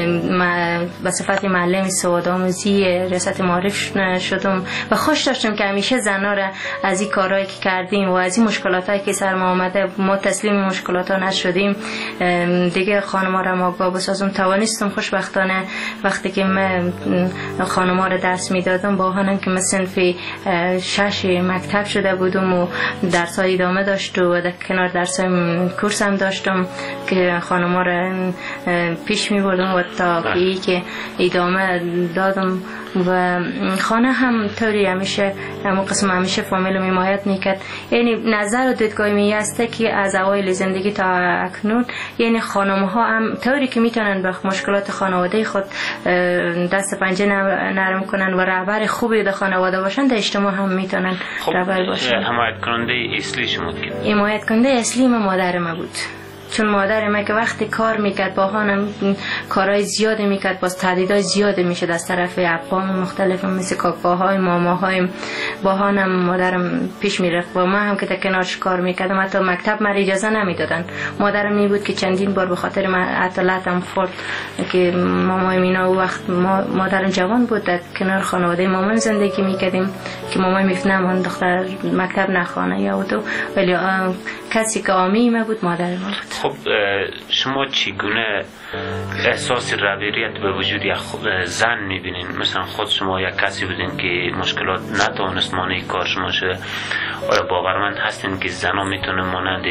به صفت معلم سوادآموزی ریاست معارف شدم و خوش داشتم که همیشه زنا را از این کارهایی که کردیم و از این مشکلاتایی که سر ما آمده ما تسلیم مشکلات ها نشدیم دیگه خانم‌ها را آگاه بسازم. توانستم خوشبختانه وقتی که من خانم‌ها را درس میدادم با آنم که من صنف 6 مکتب شده بودم و درس‌های ادامه داشت و در کنار درس‌های کورس هم داشتم که خانم‌ها را پیش می بردم و تا که ادامه دادم و خانه هم طوری همیشه همون قسم همیشه فامیل رو حمایت میکرد. یعنی نظر و دیدگاه می هسته که از اوایل زندگی تا اکنون یعنی خانم‌ها هم طوری که میتونن به مشکلات خانواده خود دست پنجه نرم کنن و رهبر خوبی در خانواده باشن، در اجتماع هم میتونن رهبر باشن. حمایت کننده اصلی شما کی؟ حمایت کننده اصلی مادر ما بود، چون مادر ما که وقتی کار میکرد با هم کارهای زیاده میکرد، باز تهدیدهای زیاده میشد از طرف اقوام مختلف مثل کاکاهای ماماهای، با هم مادرم پیش میرفت و من هم که در کنارش کار میکردم حتی مکتب من اجازه نمیدادن. مادرم می بود که چندین بار به خاطر عطلاتم فورد که مامای مینا وقت مادرم جوان بود در کنار خانواده مامان زندگی میکردیم که مامان میفهمون دختر مکتب نخوانه یا تو، ولی کسی که آمی ما بود مادر ما بود. خب شما چگونه احساس ربیریت به وجود یک زن میبینین؟ مثلا خود شما یک کسی بودین که مشکلات نتوانست مانع کار شما شده، آیا باورمند هستین که زنها میتونه مانند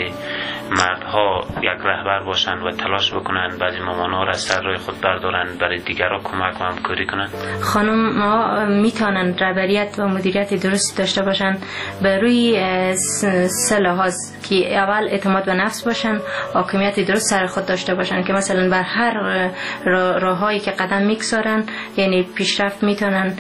مردها یک رهبر باشن و تلاش بکنن بعضی مامانها را سر راه خود بردارن برای دیگرها کمک و همکاری کنن؟ خانم ها میتونن رهبریت و مدیریت درستی داشته باشن به روی 3 لحاظ که اول اعتماد به نفس باشن، حاکمیت درست سر خود داشته باشن که مثلا بر هر راههایی که قدم میگذارن یعنی پیشرفت میتونن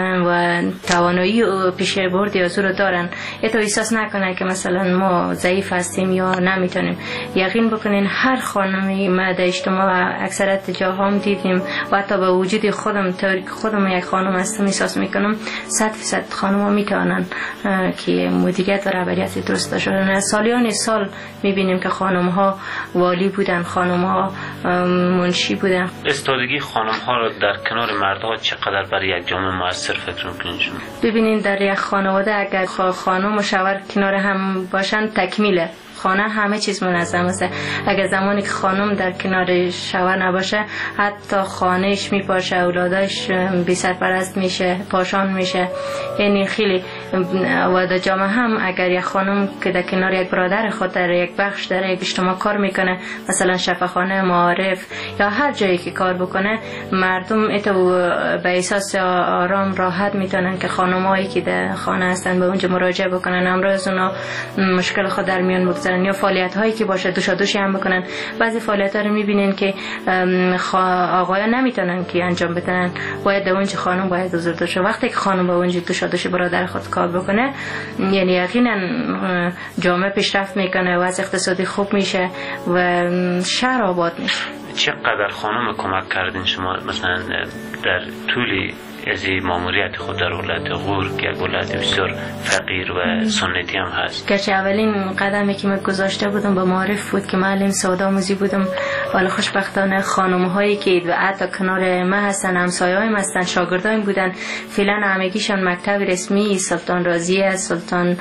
و توانایی و پیشبرد از رو دارن. تو احساس نکنن که مثلا ما ضعیف هستیم یا نمیتونیم. یقین بکنین هر خانمی ما در اجتماع اکثرت جاها هم دیدیم و حتی با وجود خودم طوری که خودم یک خانم هستم احساس میکنم 100% خانم‌ها میتونن که مدیریت و رهبریت درست داشته باشن. سالیان سال میبینیم که خانم‌ها والی بودن، خانم‌ها منشی بودن. استادگی خانم‌ها رو در کنار مردها چقدر برای یک جامعه موثر فکر می‌کنین شما؟ ببینین در یک خانواده اگر خانم و شوهر کنار هم باشن تکمیله. خانه همه چیز منظم است. اگر زمانی که خانم در کنار شوهر نباشه حتی خانهش میپاشه، اولادش بی سرپرست میشه، پاشان میشه. یعنی خیلی و در جامعه هم اگر یک خانم که در کنار یک برادر خود در یک بخش در یک اجتماع کار میکنه، مثلا شفاخانه، معارف یا هر جایی که کار بکنه، مردم به احساس آرام راحت میتونن که خانمایی که در خانه هستن به اونجا مراجعه بکنن، امروز اونا مشکل خود در میان بگذارن یا فعالیت هایی که باشه دوشادوشی هم بکنن. بعضی فعالیت ها رو میبینین که آقایان نمیتونن که انجام بدن، باید در اونجا خانم باید حضور داشته. وقتی که خانم با اونجا دوشادوشی برادر خود کار بکنه یعنی یقینا جامعه پیشرفت میکنه و از اقتصادی خوب میشه و شهر آباد میشه. چقدر خانم کمک کردین شما مثلا در طول از ماموریت خود در ولایت غور که یک ولایت بسیار فقیر و سنتی هم هست؟ گرچه اولین قدمی که من گذاشته بودم به معارف بود که معلم سوادآموزی بودم، ولی خوشبختانه خانم هایی که حتی کنار ما هستن، همسایه‌هایم هستن، شاگردایم بودن، فعلا همگیشان مکتب رسمی سلطان رازیه، سلطان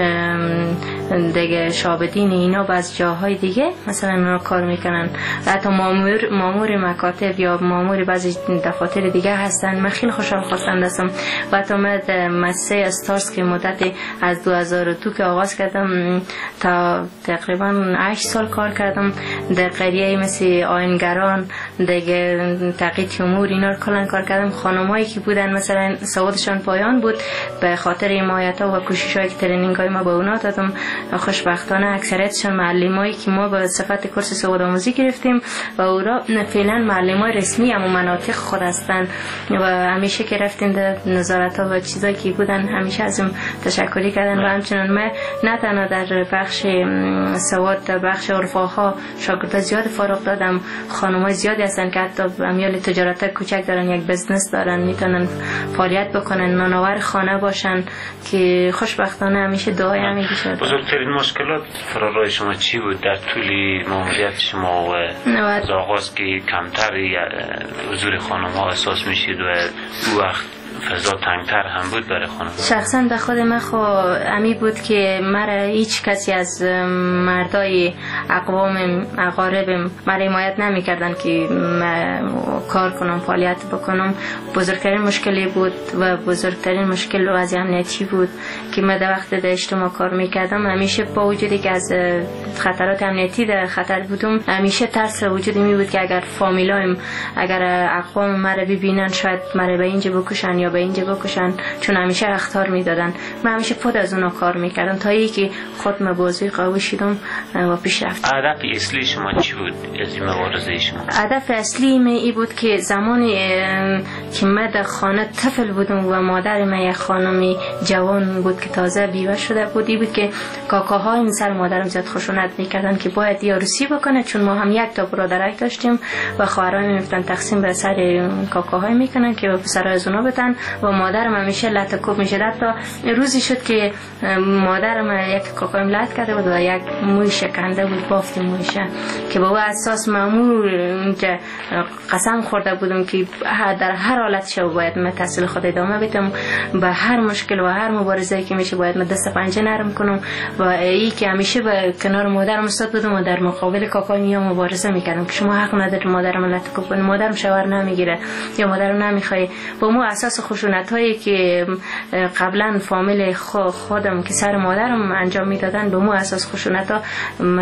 دیگه شابدین، اینا باز جاهای دیگه مثلا اونا کار میکنن. حتی مامور مکاتب یا مامور بعضی دفاتر دیگه هستن. من خیلی خوشحال خواستم دستم و تا مدرسه استارز که مدت از 2002 که آغاز کردم تا تقریبا 8 سال کار کردم در قریه مثل آینگران دیگه، تقی تیمور، اینا کلا کار کردم. خانمایی که بودن مثلا سوادشان پایان بود، به خاطر حمایت ها و کوشش‌هایی که ترینینگ های ما به اونا دادم، خوشبختانه اکثریتشان معلمایی که ما به صفت کورس سواد آموزی گرفتیم و اونا فعلا معلمای رسمی هم مناطق خود هستن و همیشه که رفتیم در نظارت ها و چیزایی که بودن همیشه ازم تشکری کردن. و همچنان من نه تنها در بخش سواد، در بخش عرفاها شاگرد زیاد فارغ دادم. خانمای زیادی هستن که حتی امیال تجارت کوچک دارن، یک بزنس دارن، میتونن فعالیت بکنن، نانآور خانه باشن که خوشبختانه همیشه دعای همیشه شد. بزرگترین مشکلات فرارای شما چی بود در طول ماموریت شما و از آغاز که کمتر حضور خانم ها احساس میشید و او وقت فضا تنگتر هم بود برای خانم؟ شخصا به خود من امی بود که مرا هیچ کسی از مردای اقوام اقاربم مرا حمایت نمی کردن که کار کنم، فعالیت بکنم. بزرگترین مشکلی بود و بزرگترین مشکل وضع امنیتی بود که من در وقت در اجتماع کار میکردم همیشه با وجودی که از خطرات امنیتی در خطر بودم، همیشه ترس وجود می بود که اگر فامیلایم، اگر اقوام مرا ببینن شاید مرا به اینجا بکشن یا به اینجا بکشن، چون همیشه اخطار میدادن. من همیشه خود از اونا کار میکردم تا اینکه خود مبارزه قوی شدم و پیش رفتم. هدف اصلی شما چی بود از این مبارزه شما؟ هدف اصلی من این بود که زمانی که من در خانه طفل بودم و مادر من یک خانمی جوان بود که تازه بیوه شده بود، این بود که کاکاهای من سر مادرم زیاد خشونت میکردن که باید یا روسی بکنه، چون ما هم یک تا برادرک داشتیم و خواهرای میگفتن تقسیم به سر کاکاهای میکنن که پسرای از اونا بدن و مادرم همیشه لطکوب میشد. حتی روزی شد که مادرم یک کاکایم لط کرده بود و یک موی شکنده بود، بافت مویشه که با اساس مامور که قسم خورده بودم که در هر حالت شو باید من تحصیل خود ادامه بدم، به هر مشکل و هر مبارزه‌ای که میشه باید من دست پنجه نرم کنم و ای که همیشه به کنار مادرم استاد بودم و در مقابل کاکایم مبارزه میکردم که شما حق نداری مادرم لطکوب کنی، مادرم شوهر نمیگیره یا مادرم نمیخوای. با مو اساس خشونت هایی که قبلا فامیل خودم که سر مادرم انجام میدادن، به مو اساس خشونت ها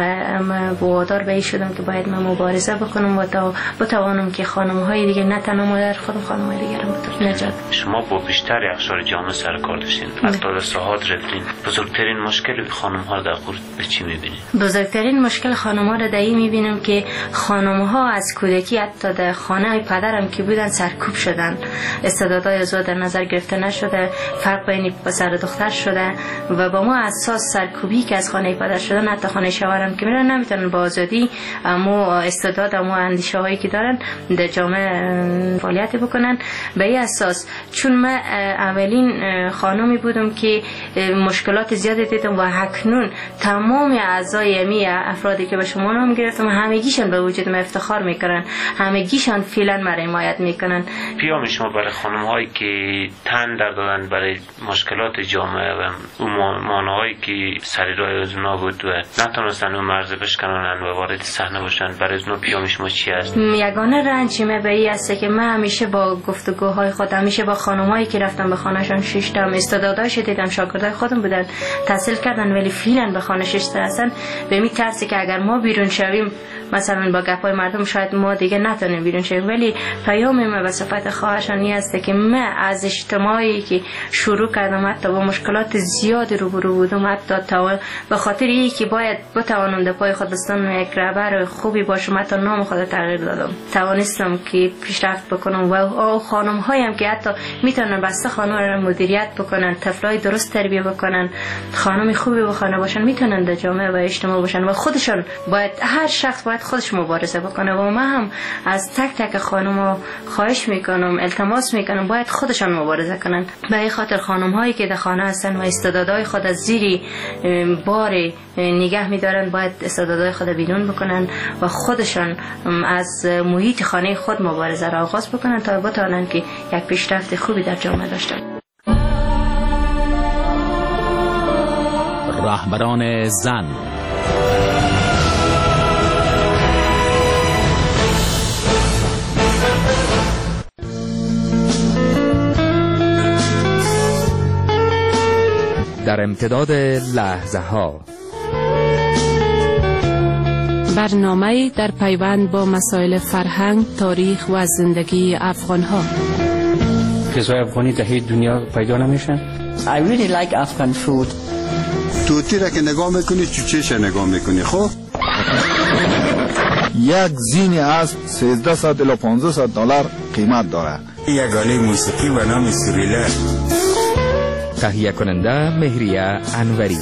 وادار به این شدم که باید من مبارزه بکنم و تا بتوانم که خانم های دیگه، نه تنها مادر خودم، خانم های دیگه رو نجات. شما با بیشتر اقشار جامعه سر کار داشتین، حتی در ساحات رفتین. بزرگترین مشکل خانم ها در خود به چی میبینید؟ بزرگترین مشکل خانم ها رو در این میبینم که خانم ها از کودکی حتی در خانه پدرم که بودن سرکوب شدن، استعدادهای از در نظر گرفته نشده، فرق بین پسر و دختر شده و با ما اساس سرکوبی که از خانه پدر شدن، حتی خانه شوهرم که میرن نمیتونن با آزادی اما استعداد اما اندیشه هایی که دارن در جامعه فعالیت بکنن. به این اساس چون من اولین خانمی بودم که مشکلات زیادی دیدم و اکنون تمام اعضای امی افرادی که به شما نام گرفتم همگیشان به وجود من افتخار میکنن، همگیشان فعلا مرا حمایت میکنن. پیام شما برای خانم هایی که تن در دادن برای مشکلات جامعه و اون مانعهایی که سری راه از اونا بود و نتونستن اون مرز بشکنن و وارد صحنه باشن، برای اونا پیام شما چی است؟ یگانه رنجیمه به این است که من همیشه با گفتگوهای خود، همیشه با خانمایی که رفتم به خانهشان شیشتم، استعدادایش دیدم، شاگردای خودم بودن، تحصیل کردن ولی فعلا به خانه شیشته هستن، به می ترسی که اگر ما بیرون شویم مثلا با گپای مردم شاید ما دیگه نتونیم بیرون شویم. ولی پیام من به صفت خواهرشان این است که من از اجتماعی که شروع کردم حتی با مشکلات زیادی روبرو بودم، حتی به خاطر اینکه باید بتوانم در پای خود بستم یک رهبر خوبی باشم، حتی نام خود تغییر دادم، توانستم که پیشرفت بکنم و خانم هایم که حتی میتونن بسته خانه را مدیریت بکنن، طفلای درست تربیت بکنن، خانم خوبی به خانه باشن، میتونن در جامعه و اجتماع باشن و خودشون باید، هر شخص باید خودش مبارزه بکنه و من هم از تک تک خانم ها خواهش میکنم، التماس میکنم باید خودشان مبارزه کنن. به این خاطر خانم هایی که در خانه هستن و استعدادهای خود از زیر بار نگه می‌دارن باید استعدادهای خود بیرون بکنن و خودشان از محیط خانه خود مبارزه را آغاز بکنن تا بتوانن که یک پیشرفت خوبی در جامعه داشته باشند. رهبران زن. در امتداد لحظه ها، برنامه در پیوند با مسائل فرهنگ، تاریخ و زندگی افغان ها. غذای افغانی در هیچ دنیا پیدا نمیشن. I really like Afghan food. توتی را که نگاه میکنی چوچهش نگاه میکنی. خب یک زین اسب 1300 الی 1500 دلار قیمت داره. یک آله موسیقی و نام سوریله. تهیه کننده مهریه انوری.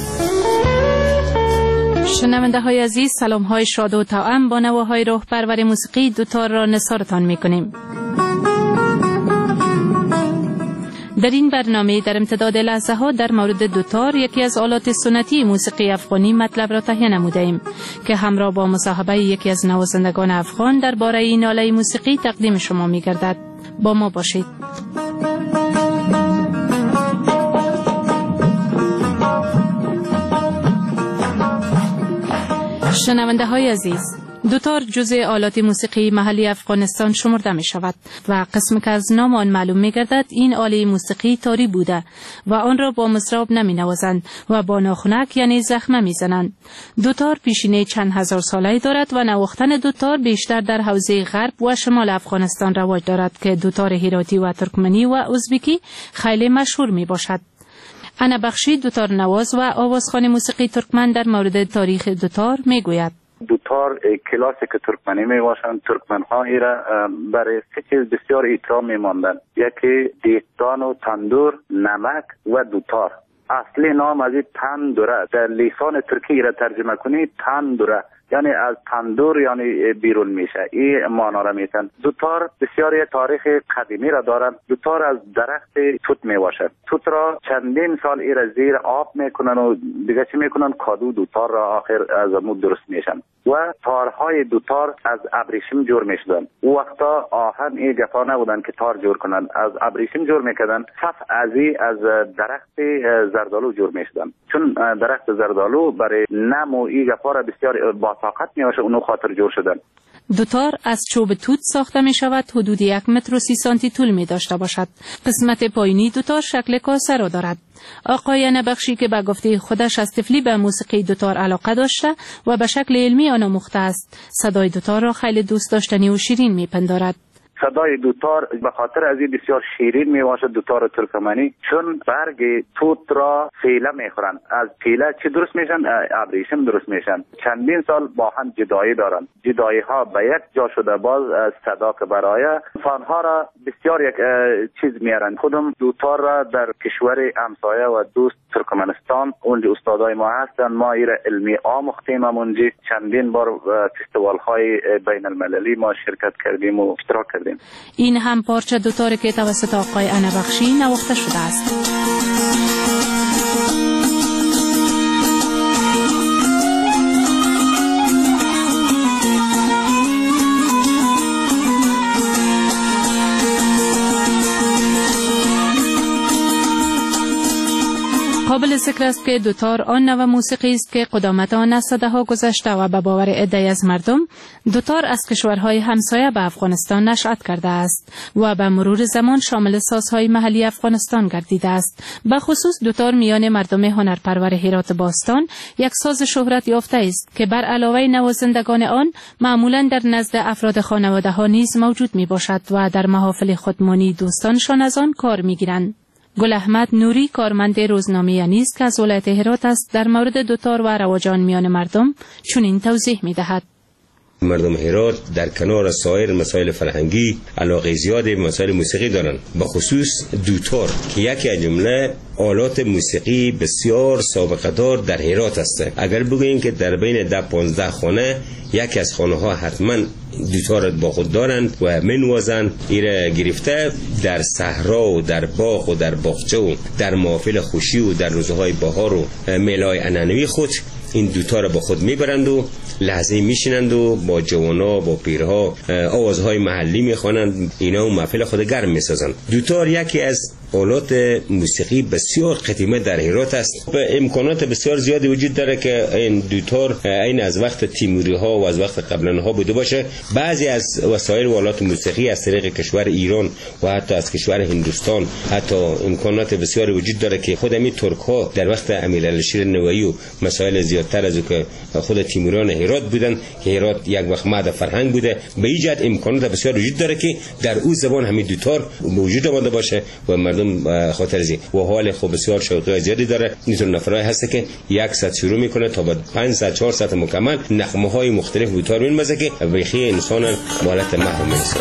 شنونده های عزیز، سلام های شاد و توأم با نواهای روح پرور موسیقی دوتار را نثارتان میکنیم. در این برنامه در امتداد لحظه ها در مورد دوتار، یکی از آلات سنتی موسیقی افغانی، مطلب را تهیه نموده ایم که همراه با مصاحبه یکی از نوازندگان افغان درباره این آله موسیقی تقدیم شما می گردد. با ما باشید. شنونده های عزیز، دوتار جزء آلات موسیقی محلی افغانستان شمرده می شود و قسم که از نام آن معلوم می گردد این آله موسیقی تاری بوده و آن را با مضراب نمی نوازند و با ناخنک یعنی زخمه می زنند. دوتار پیشینه چند هزار ساله دارد و نواختن دوتار بیشتر در حوزه غرب و شمال افغانستان رواج دارد که دوتار هراتی و ترکمنی و ازبکی خیلی مشهور می باشد. انا بخشی، دوتار نواز و آوازخوان موسیقی ترکمن، در مورد تاریخ دوتار می گوید. دوتار کلاسیک ترکمنی می باشند. ترکمن ها ایره برای سه چیز بسیار احترام می ماندن. یکی دیگدان و تندور، نمک و دوتار. اصلی نام از این تندوره، در لیسان ترکی ایره ترجمه کنی تندوره، یعنی از تندور یعنی بیرون میشه. این معنا را میتن. دوتار بسیار تاریخ قدیمی را دارن. دوتار از درخت توت میباشد. توت را چندین سال ایره زیر آب میکنن و دیگه چی میکنن؟ کادو دوتار را آخر از امود درست میشن و تارهای دوتار از ابریشم جور میشدن. او وقتا آهن این گفا نبودن که تار جور کنن، از ابریشم جور میکردن. صف از درخت زردالو جور میشدن، چون درخت زردالو برای نمو این گفا را بسیار طاقت میشه، اونو خاطر جور شدن. دوتار از چوب توت ساخته می شود. حدود 1 متر و 30 سانتی طول می داشته باشد. قسمت پایینی دوتار شکل کاسه را دارد. آقای نبخشی که به گفته خودش از طفلی به موسیقی دوتار علاقه داشته و به شکل علمی آن آموخته است، صدای دوتار را خیلی دوست داشتنی و شیرین می پندارد. صدای دوتار به خاطر از این بسیار شیرین می باشد دوتار ترکمنی، چون برگ توت را فیله میخورن. از فیله چی درست میشن؟ ابریشم درست میشن. چندین سال با هم جدایی دارن. جدایی ها به یک جا شده، باز صدا که برای فنها را بسیار یک چیز میارن. خودم دوتار را در کشور همسایه و دوست ترکمنستان اونجا استادای ما هستن، ما ایره علمی آموختیم. اونجا چندین بار فستیوال های بین المللی ما شرکت کردیم و اشتراک کردیم. این هم پارچه دوتار که توسط آقای انا بخشی نواخته شده است. قابل ذکر است که دوتار آن نوع موسیقی است که قدامت آن از صدها گذشته و به باور عده‌ای از مردم دوتار از کشورهای همسایه به افغانستان نشأت کرده است و به مرور زمان شامل سازهای محلی افغانستان گردیده است. به خصوص دوتار میان مردم هنرپرور هرات باستان یک ساز شهرت یافته است که بر علاوه نوازندگان آن معمولا در نزد افراد خانواده ها نیز موجود می باشد و در محافل خودمانی دوستانشان از آن کار می گیرند. گل احمد نوری، کارمند روزنامه انیس که از ولایت هرات است، در مورد دوتار و رواج آن میان مردم چنین توضیح می دهد. مردم هرات در کنار سایر مسائل فرهنگی علاقه زیادی به مسائل موسیقی دارند، به خصوص دوتار که یکی از جمله آلات موسیقی بسیار سابقه دار در هرات است. اگر بگوییم که در بین 10-15 خانه یکی از خانه ها حتما دوتار با خود دارند و منوازند. ایره گرفته در صحرا و در باغ و در باغچه و در محافل خوشی و در روزهای بهار و میلای عنعنوی خود این دوتا را با خود میبرند و لحظه میشینند و با جوانا با پیرها آوازهای محلی میخوانند، اینا و محفل خود گرم میسازند. دوتار یکی از آلات موسیقی بسیار قدیمی در هرات است. امکانات بسیار زیادی وجود داره که این دوتار این از وقت تیموری ها و از وقت قبلن ها بوده باشه. بعضی از وسایل و آلات موسیقی از طریق کشور ایران و حتی از کشور هندوستان حتی امکانات بسیاری وجود داره که خود همین ترک ها در وقت امیرعلیشیر نوایی و مسائل زیادتر از که خود تیموریان هرات بودن که هرات یک وقت معد فرهنگ بوده، به ایجاد امکانات بسیار وجود داره که در اون زبان همین دوتار وجود آمده باشه و مردم خاطر زی و حال خوب بسیار شوقی زیادی داره. اینطور نفرای هست که 100 شروع میکنه تا بعد 500-400 مکمل نغمه های مختلف دوتار می‌مزه که بخی انسان حالت محروم میشه.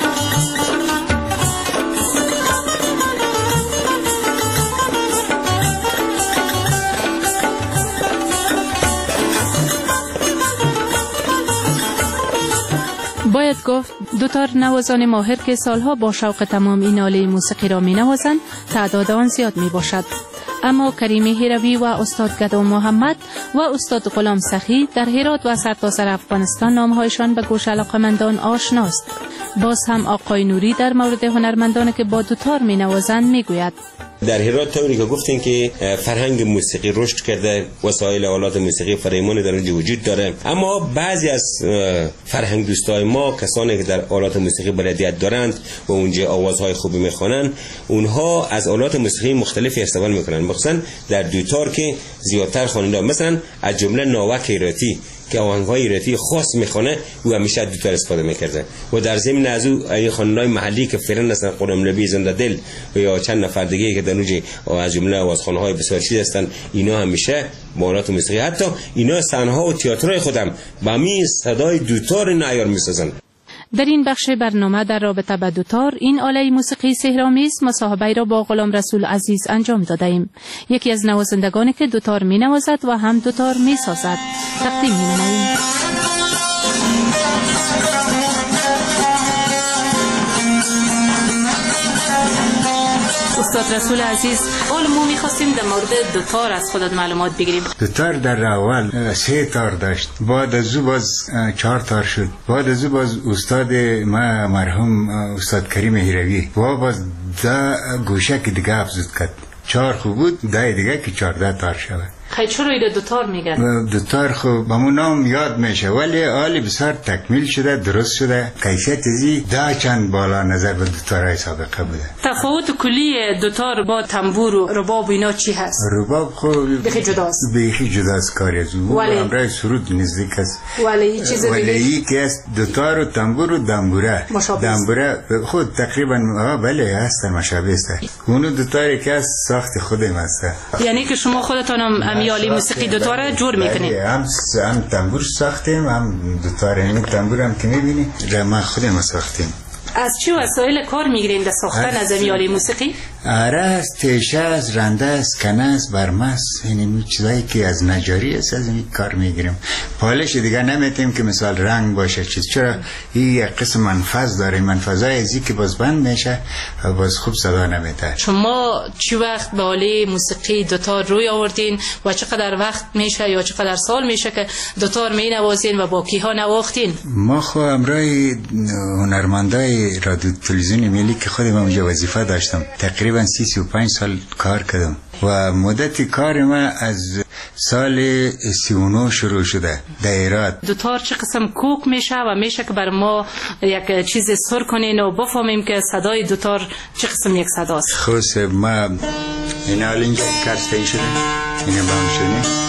باید گفت دوتار نوازان ماهر که سالها با شوق تمام این آله موسیقی را می نوازند تعداد آن زیاد می باشد. اما کریم هیروی و استاد گدا محمد و استاد غلام سخی در هرات و سرتاسر افغانستان نامهایشان به گوش علاقه‌مندان آشناست. باز هم آقای نوری در مورد هنرمندانی که با دوتار می نوازند می گوید: در هرات طوری که گفتین که فرهنگ موسیقی رشد کرده، وسایل آلات موسیقی فراوان در اونجا وجود داره، اما بعضی از فرهنگ دوستای ما کسانی که در آلات موسیقی بلدیت دارند و اونجا آوازهای خوبی میخوانند، اونها از آلات موسیقی مختلفی استفاده میکنن، مثلا در دوتار که زیادتر خواننده مثلا از جمله ناوک هراتی که آهنگ‌های ایراتی خاص میخونه او همیشه دوتار استفاده میکرده و در ضمن از او این خواننده‌های محلی که فعلا مثلا قلم نبی زنده دل و یا چند نفر دیگه که در اونجا از جمله آوازخوان‌های بسیار چیز هستن، اینا همیشه با آلات موسیقی حتی اینا صحنه‌ها و تئاترهای خودم با می صدای دوتار عیار میسازن. در این بخش برنامه در رابطه با دوتار، این آله موسیقی سحرآمیز، مصاحبه را با غلام رسول عزیز انجام داده ایم. یکی از نوازندگانی که دوتار می نوازد و هم دوتار می سازد. تقدیم می نماییم. استاد رسول عزیز، ما می‌خواستیم در مورد دوتار از خودت معلومات بگیریم. دوتار در اول 3 تار داشت، بعد از او باز 4 تار شد، بعد از او باز استاد ما مرحوم استاد کریم هیروی و باز دا گوشه که دیگه افزود کرد، 4 خوب بود، دا دیگه که 14 تار شد. خیلی چرا ایده دوتار میگن؟ دوتار خب با من نام یاد میشه ولی آلی بسیار تکمیل شده، درست شده، کیفیت ازی دا چند بالا نظر به دوتارهای سابقه بوده. تفاوت کلی دوتار با تنبور و رباب اینا چی هست؟ رباب خب بیخی جداست، بیخی جداست کاری از او، همراه سرود نزدیک است، ولی چیز دیگه ولی که است دوتار و تنبور و دنبوره. دنبوره خود تقریبا بله هست، مشابه است. اونو دوتاری که است ساخت خودم است. یعنی که شما خودتون آله موسیقی دوتار جور میکنید؟ هم تنبور ساختیم، هم دوتار. این تنبور هم که میبینی ما خودم ساختیم. از چی وسایل کار میگیرین در ساختن از آله موسیقی؟ آره، از تیشه است، رنده است، کنه است، برمه است، این چیزایی که از نجاری است از این کار میگیریم. پالش دیگه نمیتیم که مثال رنگ باشه چیز، چرا این یک قسم منفذ داره، منفذای ازی که باز بند میشه باز خوب صدا نمیده. شما چی وقت به آله موسیقی دوتار روی آوردین و چقدر وقت میشه یا چقدر سال میشه که دوتار مینوازین و با کیها نواختین؟ ما خو امرای هنرمندای رادیو تلویزیون ملی که خودم اونجا وظیفه داشتم، تقریبا 35 سال کار کردم و مدت کار ما از سال 39 شروع شده در هرات. دوتار چه قسم کوک میشه و میشه که بر ما یک چیز سر کنین و بفهمیم که صدای دوتار چه قسم یک صداست؟ خصوص ما این حال اینجا کارستایی شده، این بام شده.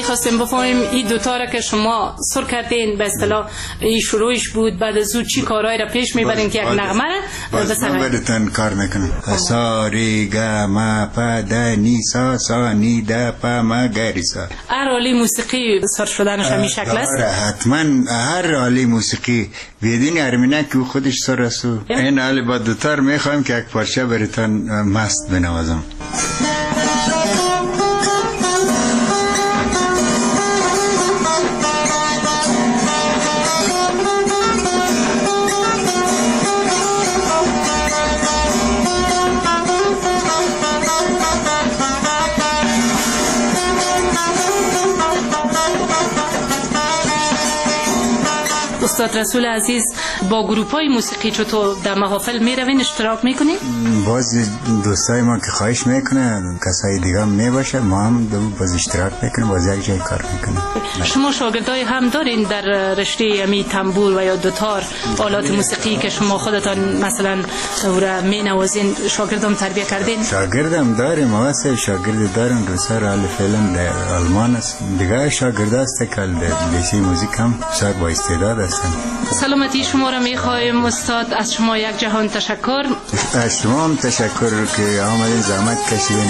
میخواستیم بفهمیم این دوتا را که شما سر کردین به اصطلاح این شروعش بود، بعد از او چی کارهای را پیش میبرین که یک نغمه را بسنن؟ براتون کار میکنم. سا ری گا ما پا دا نی سا سا نی دا پا ما گری سا. هر آلی موسیقی سر شدنش همین شکل است؟ حتما هر آلی موسیقی بیدین ارمینه که خودش سر رسو. این آلی با دوتار میخوایم که یک پارچه براتون مست بنوازم. استاد رسول عزیز با گروپ‌های موسیقی چطور در محافل میروین اشتراک میکنید؟ باز دوستای ما که خواهش میکنه کسای دیگه هم میباشه ما هم باز اشتراک میکنیم، باز یک جای کار میکنیم. شما شاگردای هم دارین در رشته امی تنبور و یا دوتار آلات موسیقی که شما خودتان مثلا او مینوازین شاگردام تربیه کردین؟ شاگردم داریم، واسه شاگرد دارم دوستا را فعلا در آلمان است، دیگه شاگرد است که در لیسه موزیک هم بسیار با استعداد هستن. سلامتی شما را میخوایم استاد، از شما یک جهان تشکر. از شما هم تشکر که آمدین زحمت کشیدین.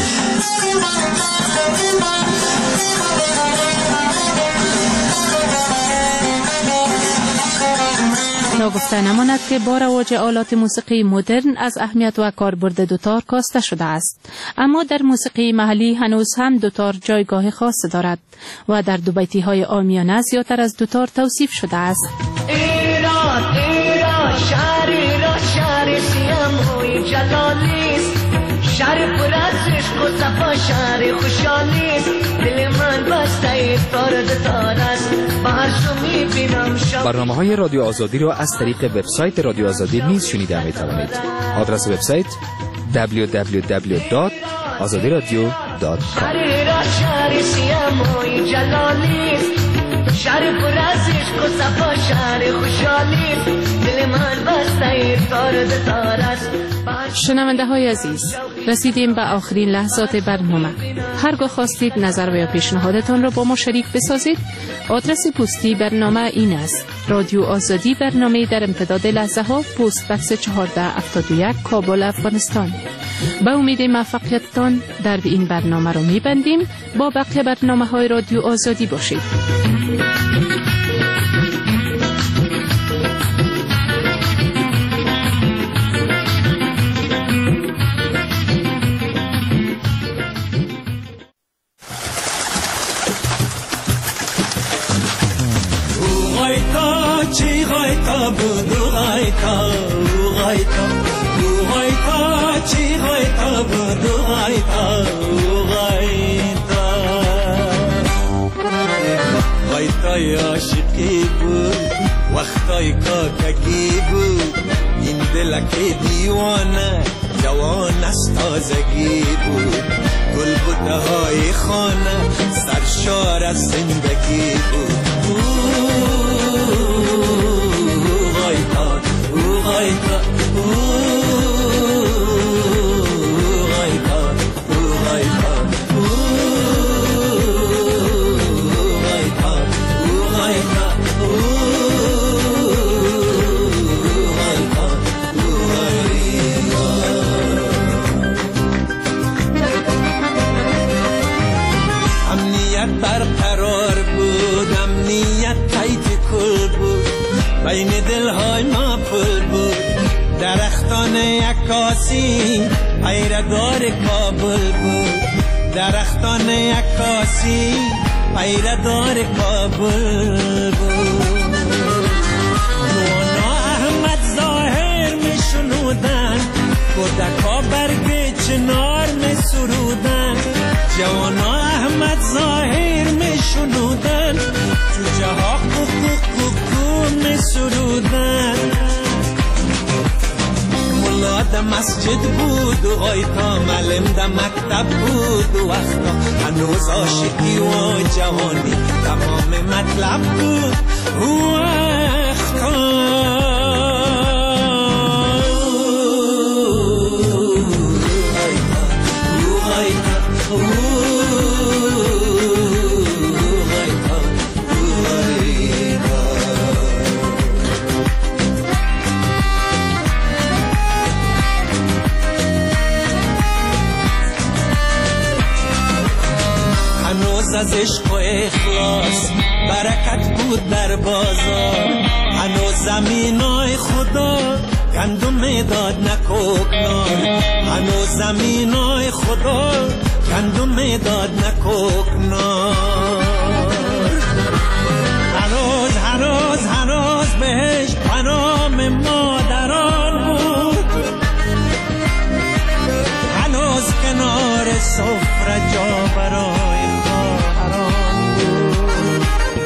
ناگفته نماند که با رواج آلات موسیقی مدرن از اهمیت و کاربرد دوتار کاسته شده است، اما در موسیقی محلی هنوز هم دوتار جایگاه خاص دارد و در دو بیتی های عامیانه زیادتر از دوتار توصیف شده است. ایران شهر سیم های جلالیست، شهر پر از عشق و صفا، شهر خوشحالیست، دل من بسته تار دوتار است، برنامه‌های رادیو آزادی را از طریق وبسایت رادیو آزادی نیز شنیده می‌توانید. آدرس وبسایت www.azadiradio.com. شهر پر از عشق و صفا، شهر خوشحالیست، دل من بسته تار دوتار است. شنونده های عزیز، رسیدیم به آخرین لحظات برنامه. هرگاه خواستید نظر و یا پیشنهادتان را با ما شریک بسازید، آدرس پستی برنامه این است: رادیو آزادی، برنامه در امتداد لحظه ها، پست بکس 1471 کابل، افغانستان. به امید موفقیتتان در این برنامه را میبندیم. با بقیه برنامه های رادیو آزادی باشید. عاشقی بود وقتای کاکگی بود، این دلک دیوانه جوان از تازگی بود، گل بوده های خانه سرشار از زندگی بود. غایتا غایتا برقرار بود، امنیت تایت کل بود، بین دلهای ما پل بود، درختان عکاسی پیردار کابل بود، درختان عکاسی پیردار کابل بود. نونا احمد ظاهر می شنودن، کودکا برگ چنار می سرودن، جوانا احمد ظاهر می شنودن، جوجه ها کوکو می سرودن. ملا ده مسجد بود و غایتا معلم ده مکتب بود و وقتا هنوز عاشقی و جوانی تمام مطلب بود و وقتا. از عشق و اخلاص، برکت بود در بازار. هنوز زمینای خدا گندم داد نکوکنار، هنوز زمینای خدا گندم داد نکوکنار. هنوز بهش پنام مادران بود، هنوز کنار سفره جا برای خواهران بود،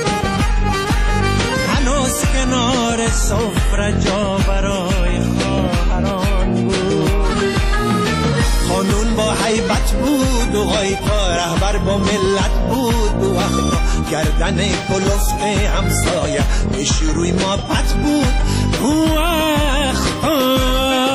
هنوز کنار سفره جا برای خواهران بود. قانون با حیبت بود و غایتا، رهبر با ملت بود و وقتا گردن کلفت همسایه پیش روی ما پت بود و وقتا.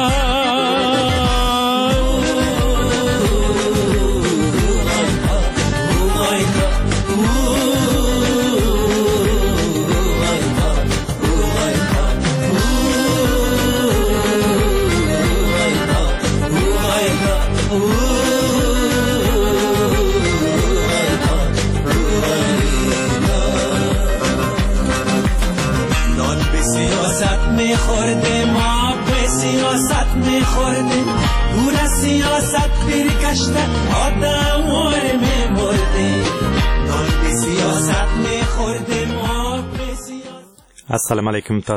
میخورده ما به سیاست میخورده، دور از سیاست برگشته آدم وار میمرده. نان به سیاست میخورده ما به سیاست. السلام علیکم.